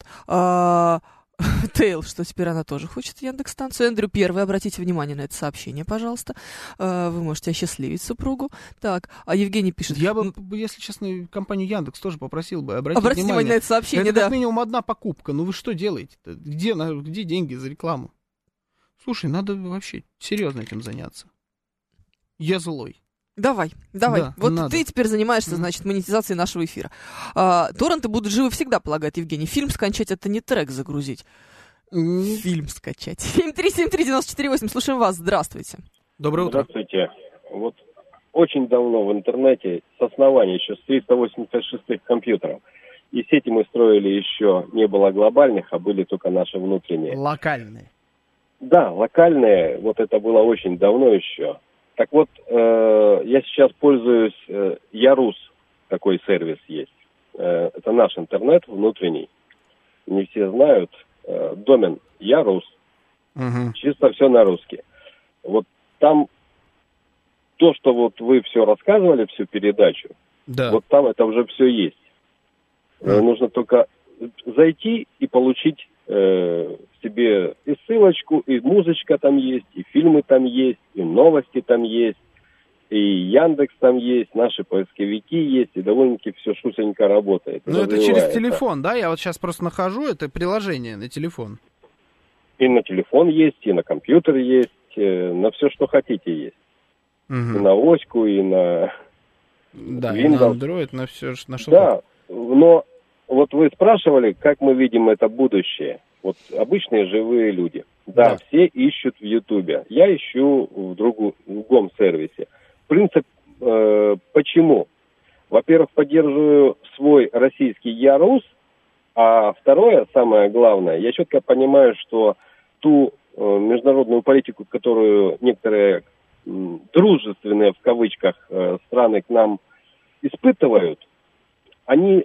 Тейл, что теперь она тоже хочет Яндекс-станцию. Эндрю Первый, обратите внимание на это сообщение, пожалуйста. Вы можете осчастливить супругу. Так, а Евгений пишет... Я бы, если честно, компанию Яндекс тоже попросил бы обратить внимание на это сообщение, это как минимум одна покупка. Ну вы что делаете-то? Где деньги за рекламу? Слушай, надо вообще серьезно этим заняться. Я злой. Давай. Да, вот надо. ты теперь занимаешься, значит, монетизацией нашего эфира. Торренты будут живы всегда, полагает Евгений. Фильм скачать — это не трек загрузить. Фильм скачать. 7373948, слушаем вас, здравствуйте. Доброе утро. Здравствуйте. Вот очень давно в интернете, с основания еще, с 386-х компьютеров, и сети мы строили еще, не было глобальных, а были только наши внутренние. Локальные. Да, локальные, вот это было очень давно еще. Так вот, я сейчас пользуюсь Ярус, такой сервис есть. Это наш интернет внутренний. Не все знают. Домен Ярус. Чисто все на русский. Вот там то, что вот вы все рассказывали, всю передачу, да. Вот там это уже все есть. Нужно только зайти и получить себе и ссылочку, и музычка там есть, и фильмы там есть, и новости там есть, и Яндекс там есть, наши поисковики есть, и довольно-таки все шусенько работает. Ну, это через телефон, да? Я вот сейчас просто нахожу это приложение на телефон. И на телефон есть, и на компьютер есть, на все, что хотите есть. И на оську, и на да, Windows. И на Android, на все, на что. Да, но вот вы спрашивали, как мы видим это будущее. Вот обычные живые люди. Да, все ищут в Ютубе. Я ищу в другом сервисе. Принцип, почему? Во-первых, поддерживаю свой российский Ярус, а второе, самое главное, я четко понимаю, что ту международную политику, которую некоторые дружественные, в кавычках, страны к нам испытывают, они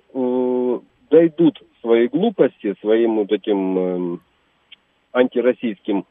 дойдут своей глупости, своим вот этим антироссийским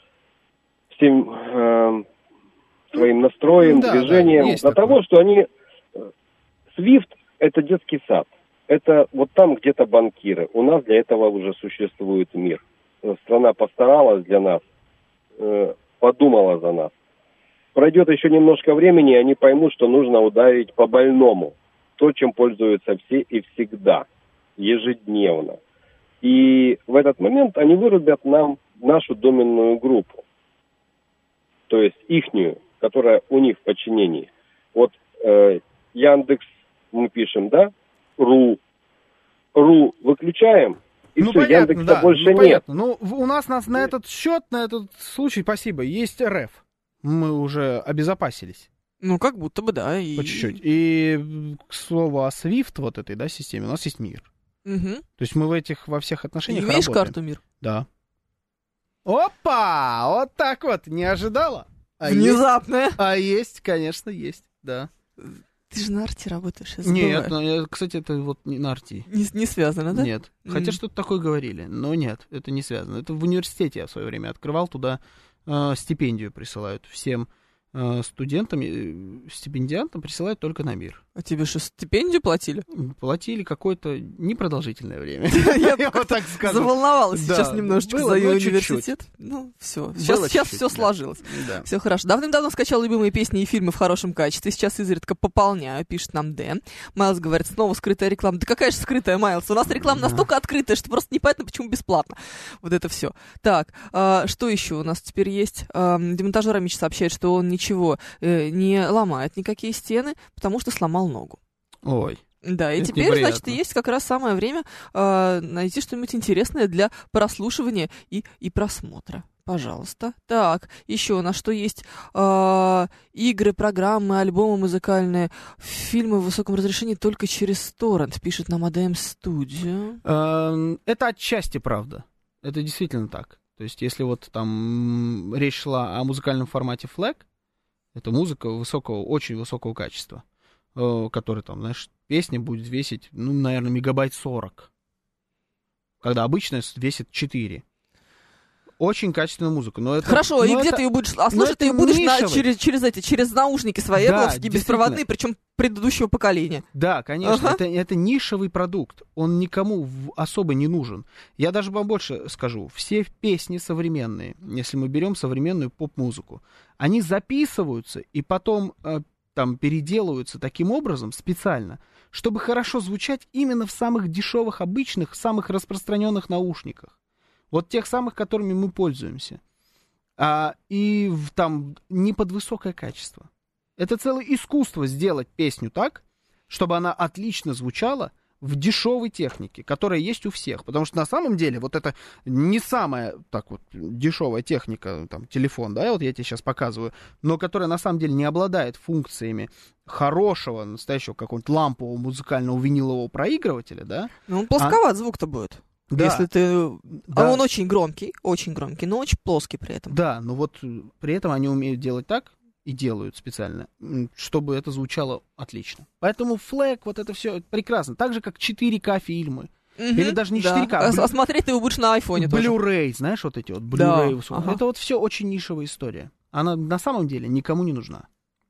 всем своим настроем, движением, до того, что они... SWIFT – это детский сад. Это вот там где-то банкиры. У нас для этого уже существует мир. Страна постаралась для нас, подумала за нас. Пройдет еще немножко времени, и они поймут, что нужно ударить по больному. То, чем пользуются все и всегда, ежедневно. И в этот момент они вырубят нам нашу доменную группу. То есть ихнюю, которая у них в подчинении. Вот Яндекс мы пишем, да? Ру выключаем, и все, понятно, Яндекса да, больше нет. Понятно. Ну, у нас на этот счет, на этот случай, спасибо, есть РФ. Мы уже обезопасились. Ну, как будто бы, да. По чуть-чуть. И, к слову, о Swift вот этой, да, системе, у нас есть мир. Угу. То есть мы во всех отношениях Имеешь работаем. карту мир? Да. Опа! Вот так вот, не ожидала. Внезапная. Есть, конечно, есть, да. Ты же на арте работаешь, я забываю. Нет, кстати, это вот не на арте. Не связано, да? Нет. Хотя что-то такое говорили, но нет, это не связано. Это в университете я в свое время открывал, туда стипендию присылают всем студентам, стипендиантам присылают только на мир. А тебе что, стипендию платили? Платили какое-то непродолжительное время. Я вот так скажу. Заволновалась сейчас немножечко за ее университет. Ну, все. Сейчас все сложилось. Все хорошо. Давным-давно скачал любимые песни и фильмы в хорошем качестве. Сейчас изредка пополняю, пишет нам Дэн. Майлз говорит, снова скрытая реклама. Да какая же скрытая, Майлз? У нас реклама настолько открытая, что просто непонятно, почему бесплатно. Вот это все. Так, что еще у нас теперь есть? Демонтажер Амич сообщает, что он ничего не ломает никакие стены, потому что сломал ногу. Ой. Да, и теперь, значит, есть как раз самое время найти что-нибудь интересное для прослушивания и просмотра. Пожалуйста. Так, еще у нас что есть? Игры, программы, альбомы музыкальные, фильмы в высоком разрешении только через торрент, пишет нам ADM Studio. Это отчасти правда. Это действительно так. То есть, если вот там речь шла о музыкальном формате FLAC, это музыка очень высокого качества, которая там, знаешь, песня будет весить, ну, наверное, мегабайт 40. Когда обычная весит 4. Очень качественная музыка. Но это, хорошо, и где ты ее будешь... А слушать ты ее будешь через наушники свои, да, беспроводные, причем предыдущего поколения. Да, конечно. Ага. Это нишевый продукт. Он никому особо не нужен. Я даже вам больше скажу. Все песни современные, если мы берем современную поп-музыку, они записываются и потом там переделываются таким образом специально, чтобы хорошо звучать именно в самых дешевых, обычных, самых распространенных наушниках. Вот тех самых, которыми мы пользуемся. И там не под высокое качество. Это целое искусство сделать песню так, чтобы она отлично звучала в дешевой технике, которая есть у всех. Потому что на самом деле вот это не самая так вот дешевая техника, там, телефон, да, вот я тебе сейчас показываю, но которая на самом деле не обладает функциями хорошего, настоящего какого-нибудь лампового музыкального винилового проигрывателя, да. Ну, плосковат звук-то будет. Да. Если ты... Да. А он очень громкий, но очень плоский при этом. Да, но вот при этом они умеют делать так, и делают специально, чтобы это звучало отлично. Поэтому FLAC, вот это все прекрасно. Так же, как 4К фильмы. Или даже не 4К. А смотреть ты его будешь на айфоне тоже. Blu-ray, знаешь, вот эти вот Blu-ray. Да. Ага. Это вот все очень нишевая история. Она на самом деле никому не нужна.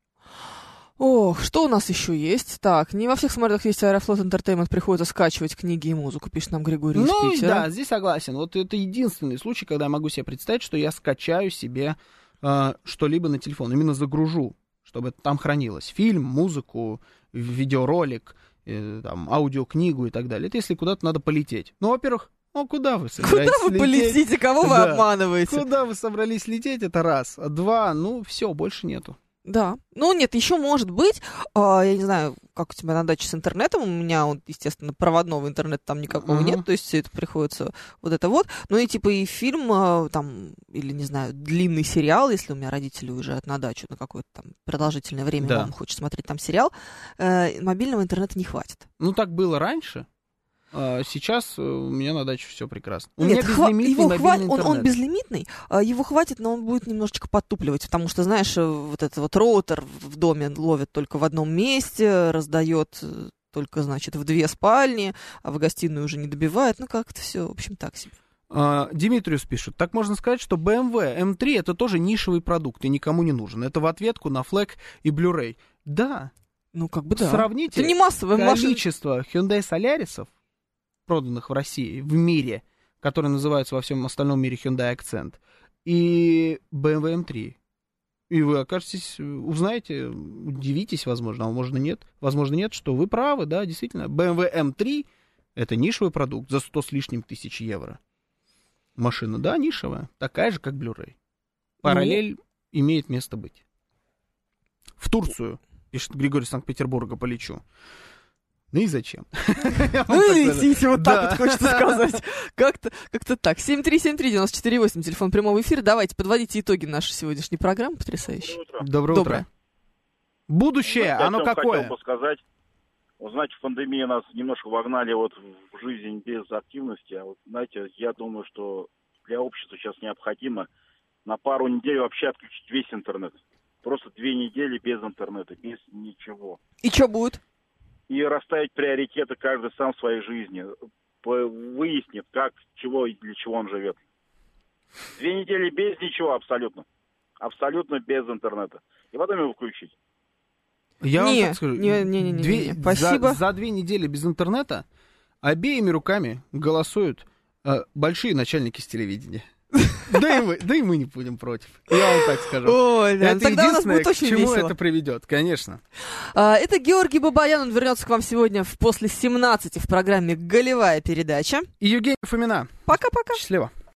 Ох, что у нас еще есть? Так, не во всех смартах есть Аэрофлот Entertainment, приходится скачивать книги и музыку, пишет нам Григорий из Питера. Да, здесь согласен. Вот это единственный случай, когда я могу себе представить, что я скачаю себе что-либо на телефон, именно загружу, чтобы там хранилось. Фильм, музыку, видеоролик, там, аудиокнигу и так далее. Это если куда-то надо полететь. Ну, во-первых, куда вы собираетесь лететь? Куда вы полетите? Кого вы обманываете? Куда вы собрались лететь? Это раз. А два, все, больше нету. Да. Ну, нет, еще может быть, я не знаю, как у тебя на даче с интернетом, у меня, естественно, проводного интернета там никакого нет, то есть все это приходится вот это вот, ну и типа и фильм, там, или, не знаю, длинный сериал, если у меня родители уезжают на дачу на какое-то там продолжительное время, да. Мама хочет смотреть там сериал, мобильного интернета не хватит. Ну, так было раньше. Сейчас у меня на даче все прекрасно. У Нет, меня безлимитный мобильный интернет. Он безлимитный, его хватит, но он будет немножечко подтупливать, потому что, знаешь, вот этот вот роутер в доме ловит только в одном месте, раздает только, значит, в 2 спальни, а в гостиную уже не добивает. Ну, как-то все, в общем, так себе. Димитриус пишет, так можно сказать, что BMW M3 это тоже нишевый продукт и никому не нужен. Это в ответку на FLAC и Blu-ray. Да. Ну, как бы да. Сравните это не массовое количество Hyundai Solaris'ов, проданных в России, в мире, которые называются во всем остальном мире Hyundai Accent, и BMW M3. И вы окажетесь, узнаете, удивитесь, возможно, а возможно нет, что вы правы, да, действительно. BMW M3 это нишевый продукт за 100 с лишним тысяч евро. Машина, да, нишевая, такая же, как Blu-ray. Параллель имеет место быть. В Турцию, пишет Григорий из Санкт-Петербурга, полечу. Ну и зачем? Ну и летите, вот так вот хочется сказать. Как-то так. 7373948, телефон прямого эфира. Давайте, подводите итоги нашей сегодняшней программы. Потрясающе. Доброе утро. Будущее, знаете, оно какое? Хотел бы сказать, вот, знаете, пандемия нас немножко вогнали вот в жизнь без активности. А вот, знаете, я думаю, что для общества сейчас необходимо на пару недель вообще отключить весь интернет. Просто 2 недели без интернета, без ничего. И что будет? И расставить приоритеты каждый сам в своей жизни. Выяснит, как, чего и для чего он живет. 2 недели без ничего абсолютно. Абсолютно без интернета. И потом его включить. Я вам так скажу. Спасибо. За 2 недели без интернета обеими руками голосуют большие начальники с телевидения. Да и мы не будем против. Я вам так скажу. Ой, да, это тогда у нас будет очень к чему весело. это приведет, конечно. Это Георгий Бабаян, он вернется к вам сегодня после 17 в программе «Голевая передача». И Евгений Фомина. Пока-пока. Счастливо.